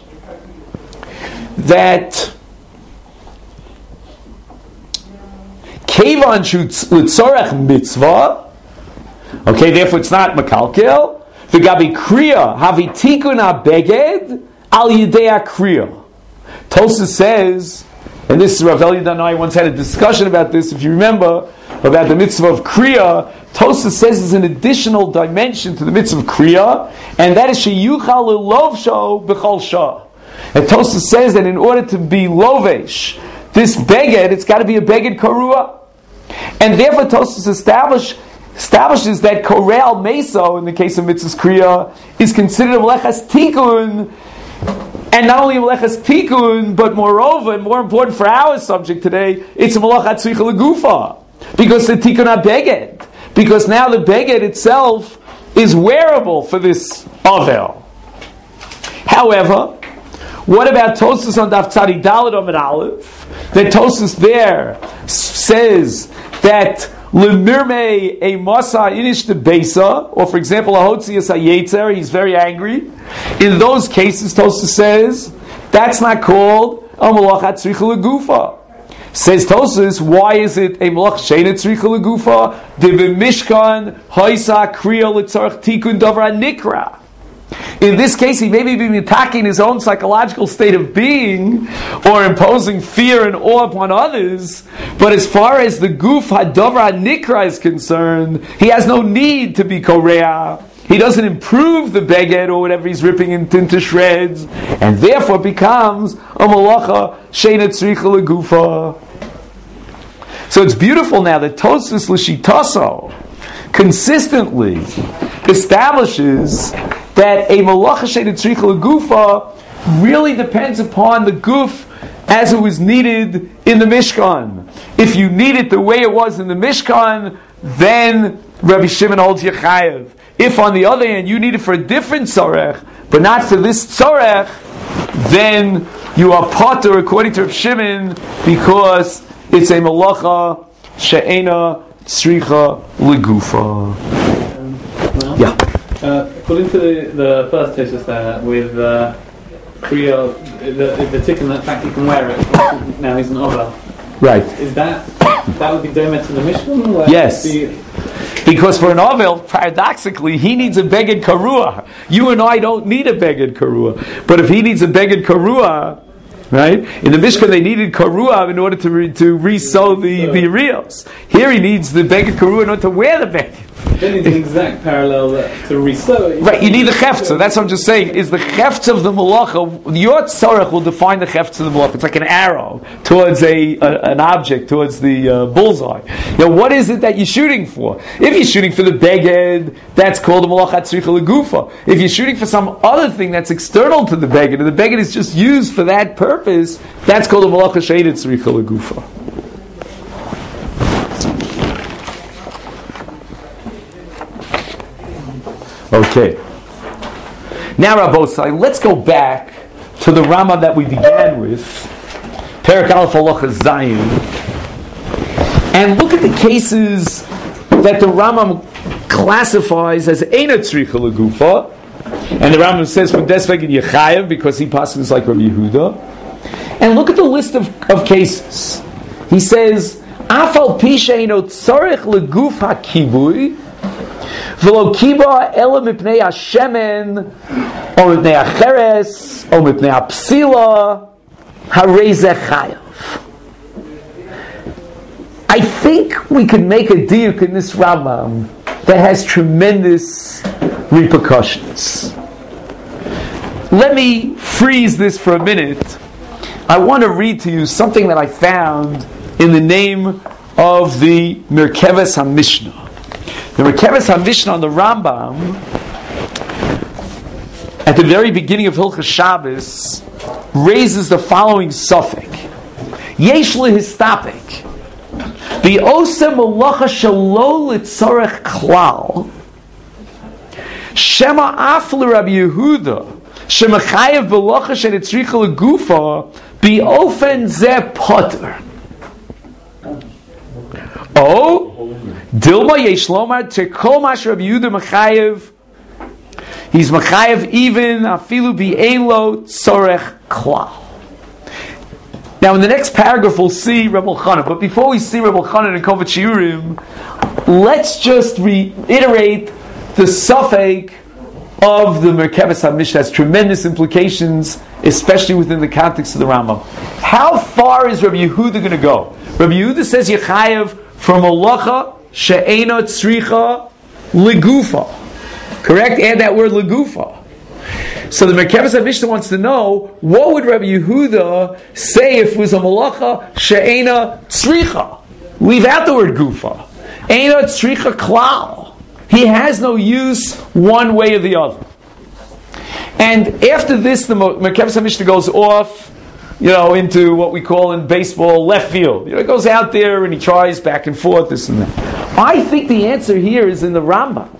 that kevan shu l'tzorech mitzvah. Okay, therefore it's not makalkel. V'gabi kriya havi tikun beged al yidei kriya. Tosfos says, and this is Rav Eliezer and I once had a discussion about this, if you remember, about the mitzvah of kriya. Tosfos says there's an additional dimension to the mitzvah of kriya, and that is sheyuchal lelovsho b'chol shah. And Tosfos says that in order to be lovesh, this beged, it's got to be a beged karua. And therefore Tosfos establishes that Koreal Meso, in the case of Mitzvah's Kriya, is considered a Melechas Tikun, and not only a Melechas Tikun, but moreover, and more important for our subject today, it's a Melachat Tzricha Legufa, because the Tikun HaBeged, because now the Beged itself is wearable for this Avel. However, what about Tosfos on Daf Tzadi Daled Amud Aleph? That Tosfos there says that Lemirme a Masa Inish de Besa, or for example, a Hotzias Hayetzer, he's very angry. In those cases, Tosfos says that's not called a Malach Tzricha Legufa. Says Tosfos, why is it a Malach Sheina Tzricha Legufa? De B'Mishkan Haisa Kriya L'Tzarech Tikun Davar Nikra. In this case, he may be attacking his own psychological state of being or imposing fear and awe upon others. But as far as the Guf Hadavra Nikra is concerned, he has no need to be Korea. He doesn't improve the beged or whatever he's ripping into shreds, and therefore becomes a Malacha Sheina Tzricha Legufa. So it's beautiful now that Tosfos L'Shitaso consistently establishes that a Malacha Sheina Tzricha Legufa really depends upon the guf as it was needed in the Mishkan. If you need it the way it was in the Mishkan, then Rabbi Shimon holds you chayev. If on the other hand you need it for a different tzorech, but not for this tzorech, then you are potter according to Rabbi Shimon because it's a Malacha Sheina Tzricha Legufa. Yeah. According to the first Tosfos there, with Kriya, the tikkun, the fact you can wear it now isn't over. Right. Is that would be domet to the Mishkan? Yes. Because for an Ovel, paradoxically, he needs a Beged Karua. You and I don't need a Beged Karua. But if he needs a Beged Karua, right? In the Mishkan they needed Karua in order to re-sew the Rios. Here he needs the Beged Karua in order to wear the Beged. Then it's an exact parallel to resew it. Right, you need the Chefza. That's what I'm just saying. Is the Chefza of the Malacha, your tzarech will define the Chefza of the Malacha. It's like an arrow towards an object, towards the bullseye. Now, what is it that you're shooting for? If you're shooting for the Beged, that's called the Malacha Tzricha Legufa. If you're shooting for some other thing that's external to the Beged, and the Beged is just used for that purpose, that's called the Malacha Sheina Tzricha Legufa. Okay. Now, Rabbosai, let's go back to the Rama that we began with, Perek Aleph Halacha Zayin, and look at the cases that the Rama classifies as Eina Tzricha Legufa, and the Rama says from Desvegen Yechayev because he passes like Rabbi Yehuda, and look at the list of cases. He says, Afal Pisha Eino Tzarech Leguf HaKibui V'lo kiba ela mipnei hashemen, or mipnei hacheres, or mipnei hapsila, harei zeh chayav. I think we could make a diuk in this Rambam that has tremendous repercussions. Let me freeze this for a minute. I want to read to you something that I found in the name of the Merkeves HaMishnah. The Merkeves HaMishnah on the Rambam, at the very beginning of Hilchos Shabbos, raises the following suffix: Yesh lehistapik b'oseh malacha shelo litzarech klal shema af l'Rabbi Yehuda shemechayev b'lacha shenetzricha legufa b'ofen zeh poter. Oh, Dilma yesh lomar tekol mash Rabbi Yehuda mechayev. He's mechayev even afilu bi'elo tzorech klal. Now, in the next paragraph, we'll see Rebbe Elchanan. But before we see Rebbe Elchanan and Kovach Shiurim, let's just reiterate the suffix of the Merkeves HaMishnah. Has tremendous implications, especially within the context of the Rambam. How far is Rabbi Yehuda going to go? Rabbi Yehuda says Yechayev from Malacha she'ena tzricha legufa. Correct? Add that word legufa. So the Merkeves HaMishnah wants to know, what would Rabbi Yehuda say if it was a Malacha she'ena tzricha? Leave out the word gufa. Eina tzricha klal. He has no use one way or the other. And after this, the Merkeves HaMishnah goes off, into what we call in baseball left field. He goes out there and he tries back and forth, this and that. I think the answer here is in the Rambam.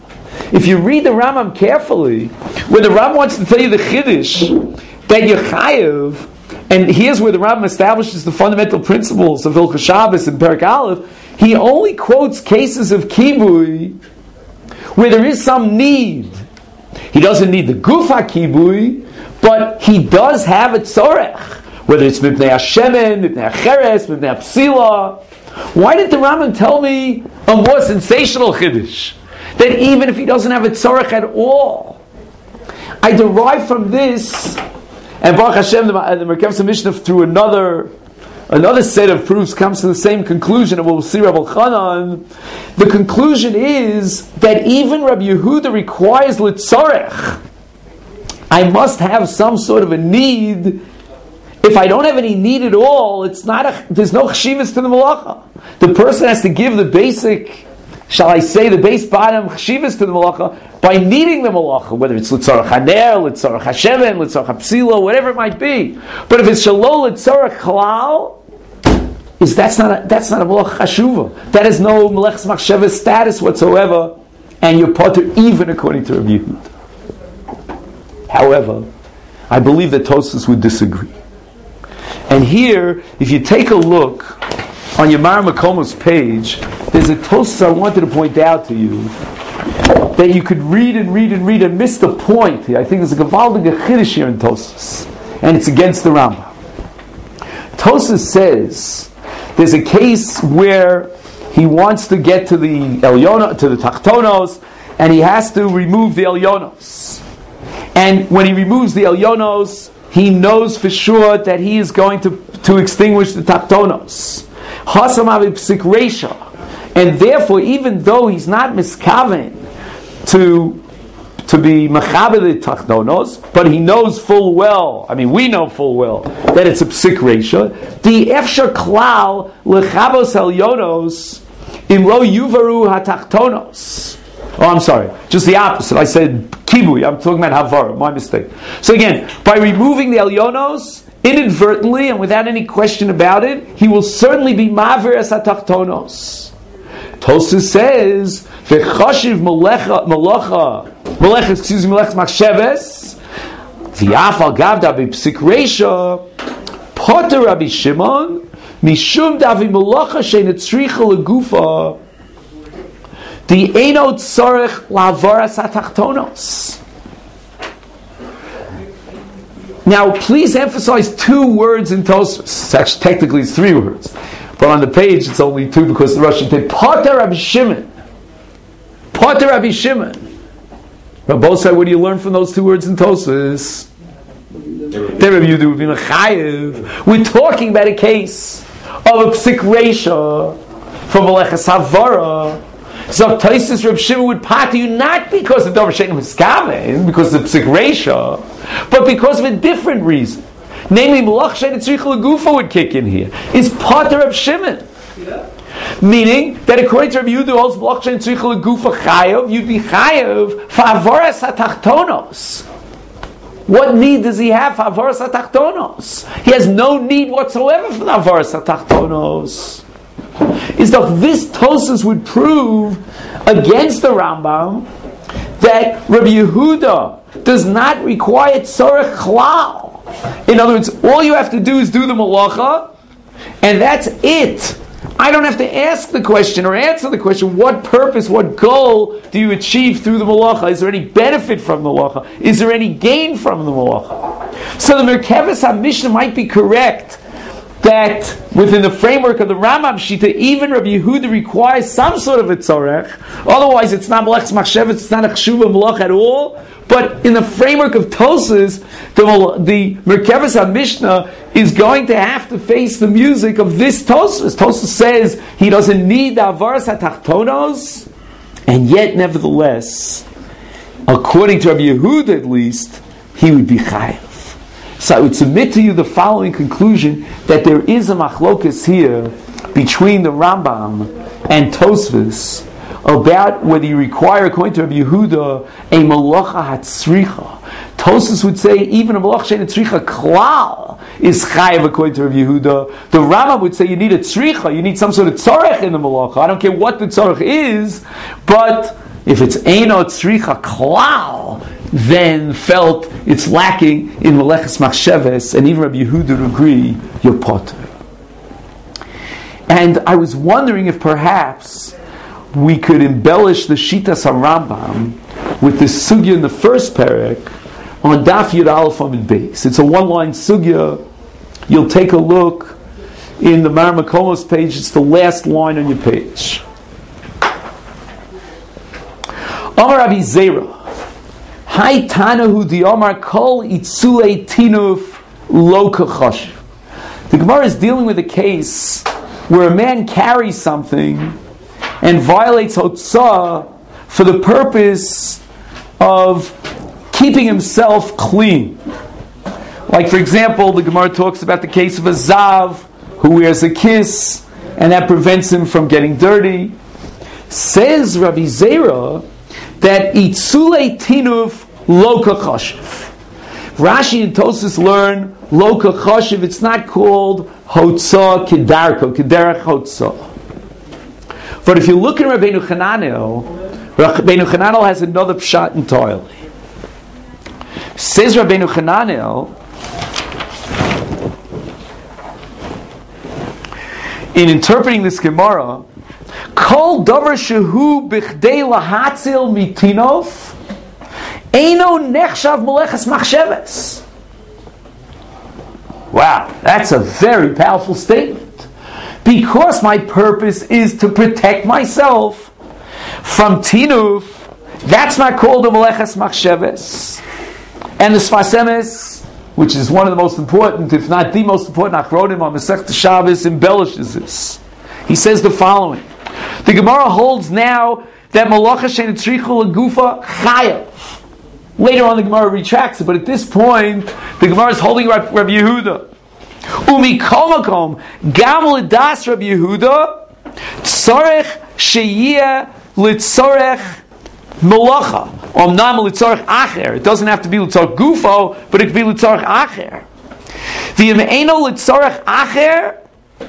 if you read the Rambam carefully, where the Rambam wants to tell you the Chiddush, that you're chayev, and here's where the Rambam establishes the fundamental principles of Hilchos Shabbos and Perek Aleph, he only quotes cases of kibui where there is some need. He doesn't need the gufa kibui, but he does have a tzorech, whether it's mipnei hashemen, mipnei hacheres, mipnei hapsila. Why did the Rambam tell me a more sensational chiddush? That even if he doesn't have a tzorech at all, I derive from this, and Baruch Hashem, the Merkavas Mishnah, through another set of proofs, comes to the same conclusion, and we'll see Rabbi Chanan. The conclusion is that even Rabbi Yehuda requires litzorech. I must have some sort of a need. If I don't have any need at all, there's no chshivas to the malacha. The person has to give the basic, shall I say, the base bottom chshivas to the malacha by needing the malacha, whether it's litzorach haner, litzorach hashemen, litzorach hapsila, whatever it might be. But if it's shalol litzorach halal, that's not a malacha chashuva. That has no melech's machsheva status whatsoever, and you're potter even according to Rabbi Yehuda. However, I believe that Tosfos would disagree. And here, if you take a look on your Mar Makomo's page, there's a Tosfos I wanted to point out to you that you could read and miss the point. I think there's a gewaldige chiddush here in Tosfos, and it's against the Rambam. Tosfos says there's a case where he wants to get to the Elyonos, to the Tachtonos, and he has to remove the Elyonos. And when he removes the Elyonos, he knows for sure that he is going to extinguish the Tachtonos. Hasam avi psik reisha. And therefore, even though he's not miskaven to be mechaber the Tachtonos, but he knows full well, we know full well, that it's a psik reisha, the efshar klal lechabos Elyonos im lo yuvaru hatachtonos. Oh, I'm sorry. Just the opposite. I said kibui. I'm talking about havara. My mistake. So again, by removing the elyonos inadvertently and without any question about it, he will certainly be mavir es hatachtonos. Tosfos says v'chashiv melechas machsheves v'afal gavda b'psik reisha poter Rabbi Shimon mishum davi melacha shenetzricha legufa. The Eino Tzorech La'avaras HaTachtonos. Now, please emphasize two words in Tosfos. Actually, technically, it's three words, but on the page it's only two because the Russian said Poter Rabbi Shimon. Poter Rabbi Shimon. Rabbosai, what do you learn from those two words in Tosfos? We're talking about a case of a psik reisha from Melechas Havara. So Tosfos Reb Shimon would pata you not because the Dover Shein Miskaven, because of the Psik Reisha, but because of a different reason. Namely, Melach Shein Tzricha Legufa would kick in here. Is pata Reb Shimon. Yeah. Meaning that according to Rabbi Yehuda, holds Melach Shein Tzricha Legufa chayav, you'd be chayav for Avaras HaTachtonos. What need does he have for Avaras HaTachtonos? He has no need whatsoever for the Avaras HaTachtonos. Is that this Tosfos would prove against the Rambam that Rabbi Yehuda does not require tzorech klal. In other words, all you have to do is do the malacha, and that's it. I don't have to ask the question or answer the question, what purpose, what goal do you achieve through the malacha? Is there any benefit from the malacha? Is there any gain from the malacha? So the Merkavas HaMishnah might be correct that within the framework of the Rambam Shita, even Rabbi Yehuda requires some sort of a tzorech. Otherwise, it's not melech's machshevet, it's not a chshuva melech at all. But in the framework of Tosfos, the Merkavas HaMishnah is going to have to face the music of this Tosfos. Tosfos says he doesn't need the avaras hatachtonos, and yet, nevertheless, according to Rabbi Yehuda at least, he would be chayav. So I would submit to you the following conclusion, that there is a machlokas here between the Rambam and Tosfos about whether you require, according to Rabbi Yehuda, a malacha hatzricha. Tosfos would say even a malacha shein tzricha klal is chayav according to Rabbi Yehuda. The Rambam would say you need a tzricha, you need some sort of tzorech in the malacha. I don't care what the tzorech is, but if it's Eino Tzricha Klal, then felt it's lacking in Meleches Machsheves, and even Rabbi Yehuda would agree, you're potter. And I was wondering if perhaps we could embellish the Shitas HaRambam with the sugya in the first parak on Daf Yud Aleph Amud Beis. It's a one-line sugya. You'll take a look in the Mar Makomos page. It's the last line on your page. Amar Rabbi Zera, Hai Tanahu di Amar Kol Itzulei Tinuf Lo Kachashiv. The Gemara is dealing with a case where a man carries something and violates Hotzah for the purpose of keeping himself clean. Like, for example, the Gemara talks about the case of a Zav who wears a kiss, and that prevents him from getting dirty. Says Rabbi Zera that Itzulei Tinuf Lo Kachashiv. Rashi and Tosfos learn Lo Kachashiv, it's not called Hotzah Kedarko, Kederach Hotzah. But if you look at Rabbeinu Chananel has another pshat entirely. Says Rabbeinu Chananel, in interpreting this Gemara, Kol davar shehu bichdei lahatzil mitinof eino nechshav meleches machsheves. Wow, that's a very powerful statement. Because my purpose is to protect myself from tinuf, that's not called a meleches machsheves. And the Sfas Emes, which is one of the most important, if not the most important, Achronim on Masechta Shabbos, embellishes this. He says the following: the Gemara holds now that malacha she'en tzricha legufa chayav. Later on, the Gemara retracts it, but at this point, the Gemara is holding Rabbi Yehuda. Umi kol makom gam l'das Rabbi Yehuda tzorech sheyeh litzorech malacha. Omnam litzorech acher. It doesn't have to be litzorech gufo, but it could be litzorech acher. V'im eino litzorech acher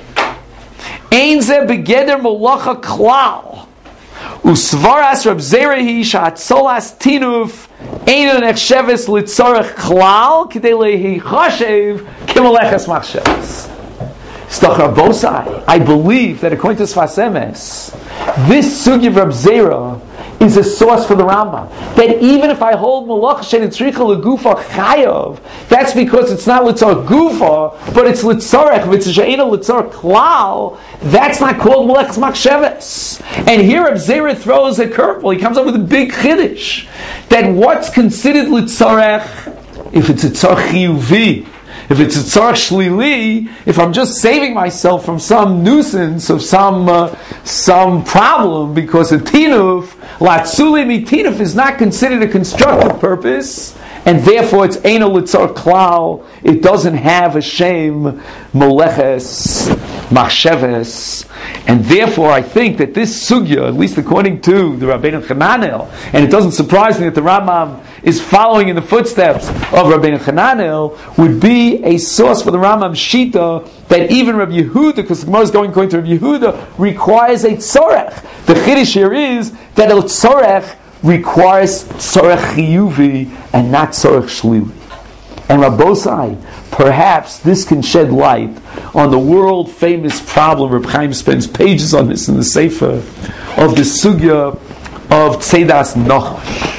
ein ze begeder malacha klal. Usvaras Rab Zera hi shatzolas tinuf eino nechsheves litzorech klal k'dei lehichashev kimaleches machsheves. Stoch Rabosai, I believe that according to Sfas Emes, this sugi of Rab Zera is a source for the Rambam. That even if I hold malacha she'en tzricha legufa chayav, that's because it's not litzorech gufa, but it's litzorech, it's she'ena litzorech klal, that's not called meleches machsheves. And here Reb Zera throws a curveball. He comes up with a big chiddush that what's considered litzorech, if it's a tzorech chiyuvi, if it's a tzarech shlili, if I'm just saving myself from some nuisance of some problem, because a tinuf, latzuli mitinuf, is not considered a constructive purpose, and therefore it's eino litzar klal, it doesn't have a shame meleches machsheves, and therefore I think that this sugya, at least according to the Rabbeinu Chananel, and it doesn't surprise me that the Rambam is following in the footsteps of Rabbeinu Chananel, would be a source for the Rambam Shita that even Rabbi Yehuda, because the Gemara is going to Rabbi Yehuda, requires a tzorech. The chiddush here is that a tzorech requires tzorech chiyuvi and not tzorech shlili. And Rabbosai, perhaps this can shed light on the world famous problem. Reb Chaim spends pages on this in the Sefer of the sugya of Tzedas Nachash.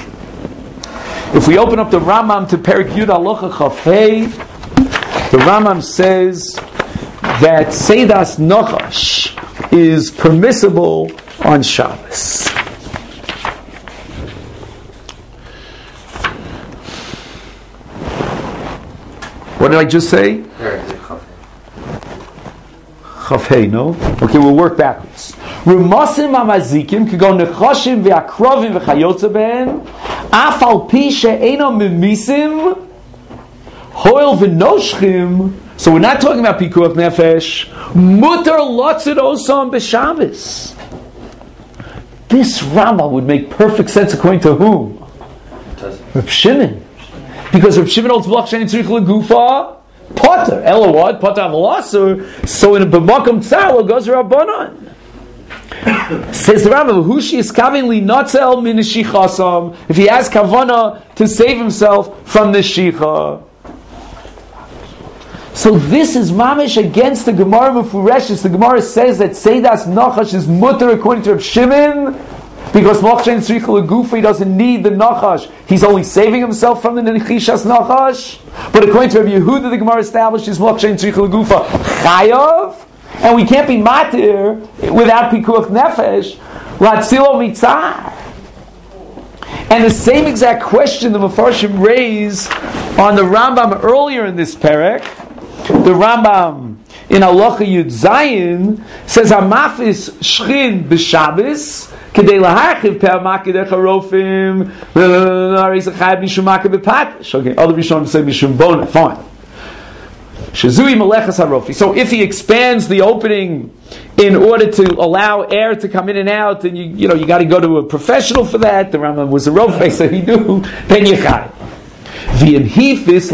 If we open up the Rambam to Perek Yud Halacha Chaf Hei, the Rambam says that Tzedas Nachash is permissible on Shabbos. What did I just say? Chaf Hei, no? Okay, we'll work backwards. Rumasim amazikim could go nechashim ve'akrovim ve'chayotza ben af al pi she'eno mimisim hoil v'noshchim. So we're not talking about pikuach nefesh. Mutar lotzid osam b'Shabbos. This Rambam would make perfect sense according to whom? Reb Shimon. Because Reb Shimon holds blach she'en tzrich legufa potter. Ela what? Potter aval asur. So in a b'makom tzar goes Rabbanan. Says the Rambam, Hushi is kavin notzel min shichasam. If he has kavana to save himself from the shicha. So this is mamish against the Gemara Mefureshes. The Gemara says that Seidas Nachash is mutter according to Reb Shimon, because Malach Shein Tzricha L'Gufa, he doesn't need the Nachash. He's only saving himself from the Nechishas Nachash. But according to Rabbi Yehuda, the Gemara establishes Malach Shein Tzricha L'Gufa Chayav, and we can't be matir without Pikuach Nefesh, Latzilo Mitzah. And the same exact question the Mefarshim raised on the Rambam earlier in this perek. The Rambam in Halacha Yud Zayin says Hamafis Shchin b'Shabbos Kedei laharchiv per makidei charofim Aris achayv mishum makid b'patish. Okay, other Rishonim say mishum bona. Fine. Shazui Melechas Harofi. So if he expands the opening in order to allow air to come in and out, and you got to go to a professional for that. The Rambam was a Rofe, so he knew. Then you chai. His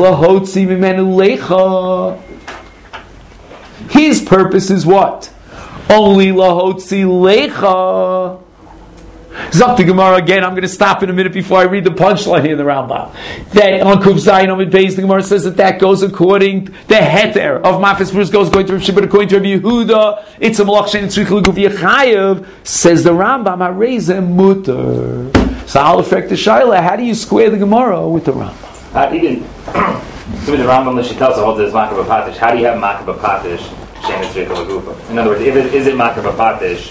purpose is what? Only lahotzi lecha. Zok the Gemara again. I'm going to stop in a minute before I read the punchline here in the Rambam. That on Kuf Zayin Amid Beis, the Gemara says that goes according the heter of Mafis Murs goes going to Rav Shimon, but according to Rabbi Yehuda, it's a Malach Shein Tzricha L'Gufa Chayav. Says the Rambam, Arezeh muter. So I'll affect the Shaila. How do you square the Gemara with the Rambam? Even the Rambam L'Shittel holds it as Makar B'Patish. How do you have Makar B'Patish Shein Tzricha L'Gufa? In other words, is it Makar B'Patish?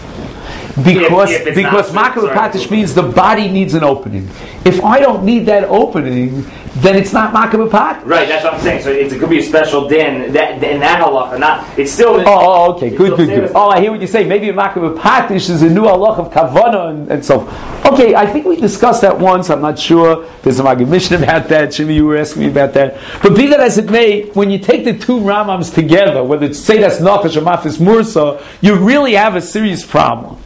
Because Makar B'Patish means the body needs an opening. If I don't need that opening, then it's not Makar B'Patish. Right, that's what I'm saying. So it could be a special din in that halacha. Not it's still. Okay, good. Oh, I hear what you say. Maybe a Makar B'Patish is a new halacha of kavana and so. Okay, I think we discussed that once. I'm not sure. There's a Maggid Mishnah about that. Shimi, you were asking me about that. But be that as it may, when you take the two Ramams together, whether it's Seidas Nachash or Mafis Mursa, you really have a serious problem.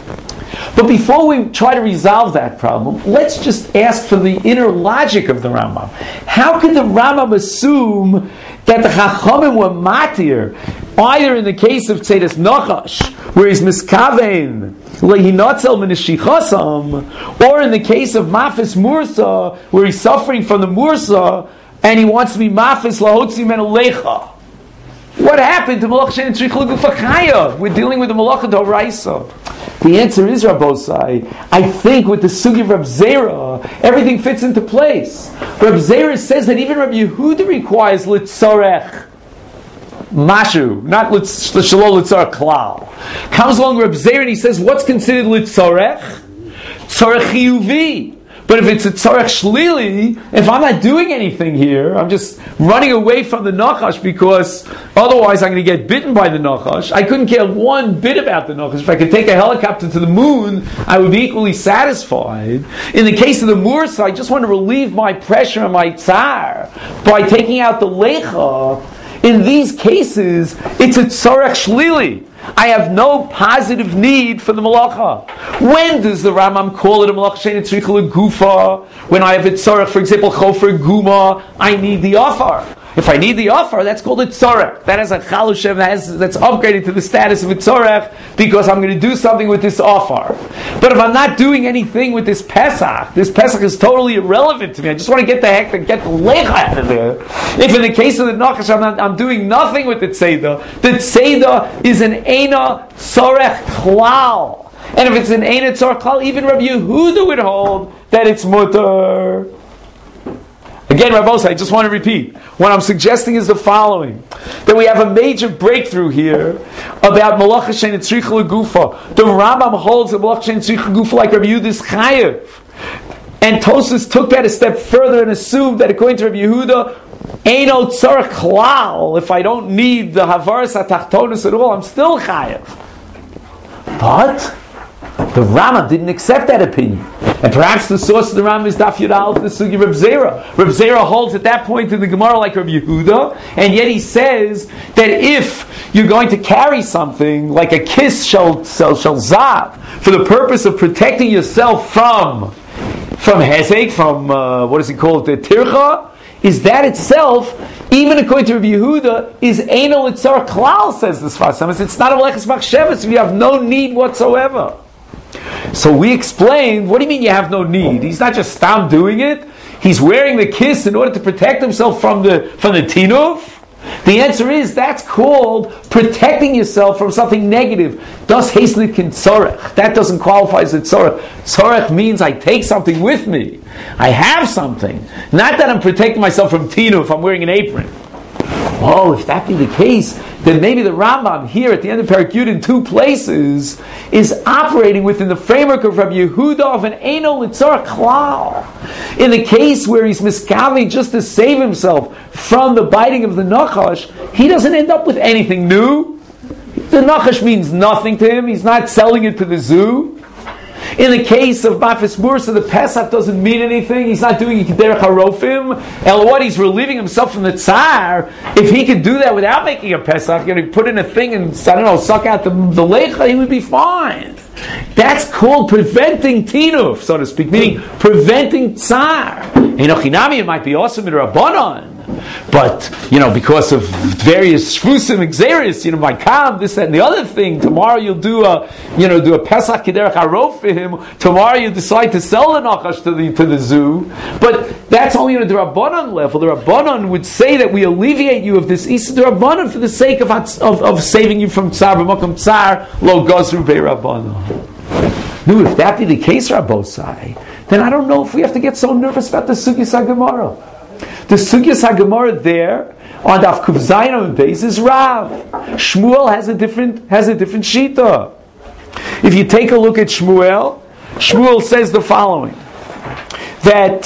But before we try to resolve that problem, let's just ask for the inner logic of the Rambam. How could the Rambam assume that the Chachamim were matir, either in the case of Tzeidas Nachash, where he's miskavein, lehinotzel minishichasam, or in the case of Mafis Mursa, where he's suffering from the Mursa, and he wants to be Mafis lahotzi men lecha? What happened to Malach Shein Tzricha L'Gufa Chayav? We're dealing with the Malach D'Oraisa. The answer is, Rabbosai, I think with the Sugi of Reb Zera, everything fits into place. Reb Zera says that even Reb Yehuda requires Litzorech Mashu, not L'Shalol Litzorech Klal. Comes along Reb Zera and he says, what's considered Litzorech? Tzorech Chiyuvi. But if it's a tzarech shlili, if I'm not doing anything here, I'm just running away from the nachash because otherwise I'm going to get bitten by the nachash. I couldn't care one bit about the nachash. If I could take a helicopter to the moon, I would be equally satisfied. In the case of the mursa, I just want to relieve my pressure and my tzar by taking out the lecha. In these cases, it's a tzarech shlili. I have no positive need for the malacha. When does the Rambam call it a malacha shein tzricha l'gufa? When I have a tzarech, for example, chofer guma, I need the offer. If I need the offer, that's called a tzarech. That has a chalushev, that's upgraded to the status of a tzarech because I'm going to do something with this offer. But if I'm not doing anything with this Pesach is totally irrelevant to me. I just want to get the lecha out of there. If in the case of the Nachash, I'm doing nothing with the tzeda. The tzeda is an eina tzarech klal. And if it's an eina tzarech klal, even Rabbi Yehuda would hold that it's mutar. Again, Rabbos, I just want to repeat. What I'm suggesting is the following. That we have a major breakthrough here about Malach Shein Tzricha L'Gufa. The Rambam holds that Malach Shein Tzricha L'Gufa like Rabbi Yehuda is chayev. And Tosfos took that a step further and assumed that according to Rabbi Yehuda, Eino Tzarech Klal, if I don't need the Havaras HaTachtonos at all, I'm still chayev. But the Rambam didn't accept that opinion. And perhaps the source of the Rambam is Daf Yud Aleph, the Sugi Reb Zera. Reb Zera holds at that point in the Gemara like Rabbi Yehuda, and yet he says that if you're going to carry something like a kiss shel zav for the purpose of protecting yourself from hezek, from what is it called, the tircha, is that itself, even according to Rabbi Yehuda, is Eino Litzar Klal, says the Sfas Emes. It's not a Meleches Machshavas if you have no need whatsoever. So we explained, what do you mean you have no need? He's not just stop doing it. He's wearing the kiss in order to protect himself from the tinuf. The answer is that's called protecting yourself from something negative. Das heisnik in tzorech. That doesn't qualify as a tzorech. Tzorech means I take something with me. I have something. Not that I'm protecting myself from tinuf. I'm wearing an apron. Oh, if that be the case, then maybe the Rambam here at the end of Perek Yud in two places is operating within the framework of Rabbi Yehuda of an Eino Litzar Klal. In the case where he's miskavi just to save himself from the biting of the Nachash, he doesn't end up with anything new. The Nachash means nothing to him. He's not selling it to the zoo. In the case of Mafis Mursa, the Pesach doesn't mean anything. He's not doing Derech HaRofim. Elwad, he's relieving himself from the Tsar. If he could do that without making a Pesach, put in a thing and, suck out the Lecha, he would be fine. That's called preventing Tinuf, so to speak, meaning preventing Tsar. Enochinami, it might be awesome in Rabbanon. But, because of various shvusim, exeris, my kam, this, that, and the other thing, tomorrow you'll do a Pesach Kederach Harof for him, tomorrow you decide to sell the Nachash to the zoo, but that's only on the Rabbanon level. The Rabbanon would say that we alleviate you of this Issa Rabbanon for the sake of saving you from Tsar, B'makom Tsar, Lo Gozru Bei Rabbanon. No, if that be the case, Rabbosai, then I don't know if we have to get so nervous about the Sugyas HaGemara. The Sugyas HaGemara there on Daf Kuf Zayin on the base is Rav. Shmuel has a different shita. If you take a look at Shmuel says the following: that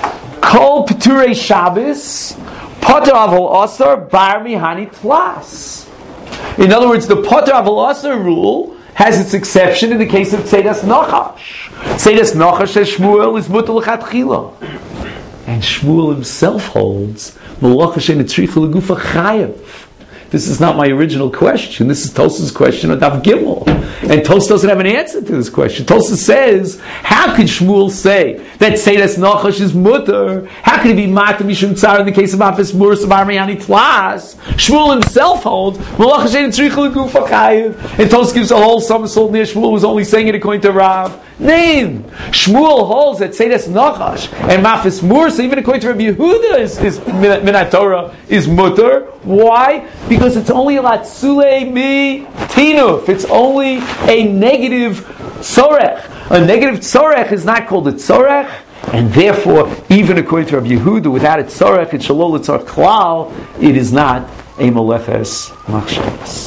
Kol Peturei Shabbos Poter Avol Asar Bar Mihani Tlas. In other words, the Poter Avol Asar rule has its exception in the case of Tzeidas Nachash. Tzeidas Nachash, says Shmuel, is Mutar L'Chatchila. And Shmuel himself holds Malacha she'ein tzricha legufa chayav. This is not my original question. This is Tosafos' question on Daf Gimel. And Tosafos doesn't have an answer to this question. Tosafos says, how could Shmuel say that Tzeidas Nachash is mutter? How could he be matam mishum tsar in the case of Mafis Mursa Bar Miyani Tlas? Shmuel himself holds Malacha she'ein tzricha legufa chayav. And Tosafos gives a whole somersault near Shmuel was only saying it according to Rav. Name. Shmuel holds that Tzeidas Nachash and Mafis Mursa, even according to Rabbi Yehuda, is Minat Torah, is mutter. Why? Because it's only a latzule mi tinuf. It's only a negative tzorech. A negative tzorech is not called a tzorech, and therefore, even according to Rabbi Yehuda, without a tzorech, it's shalol tzor klal. It is not a meleches machshavas.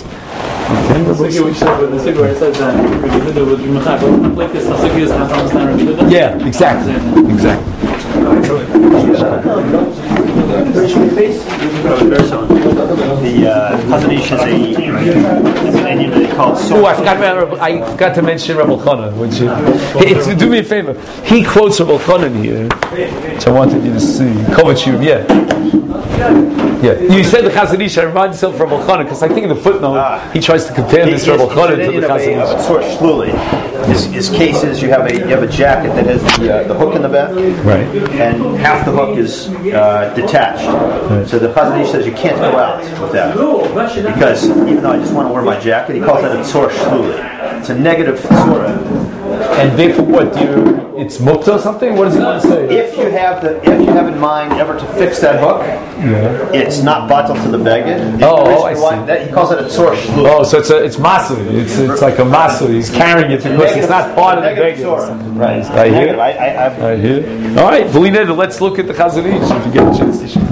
Yeah, exactly. The Chazon Ish is an Indian that they call it. Oh, I forgot to mention Rebbe Chanan. Do me a favor. He quotes Rebbe Chanan here, which I wanted you to see. Kovachiv, yeah. You said the Chazon Ish. I remind myself of Rebbe Chanan because I think in the footnote he tries to compare this Rebbe Chanan to the Chazon Ish. His case is you have a jacket that has the hook in the back, right, and half the hook is detached. Right. So the Chazon Ish says you can't go out with that because even though I just want to wear my jacket, he calls that a tzor shluli. It's a negative tzora. And therefore, what it's mukta or something? What does he want to say? If you have in mind ever to fix that hook, it's not batal to the beged. I see. He calls it a tzor shluli. Oh, so it's masu. It's like a masu. He's carrying it because it's not part of the beged. Right. I hear. All right, Belina, let's look at the Chazon Ish if you get a chance to.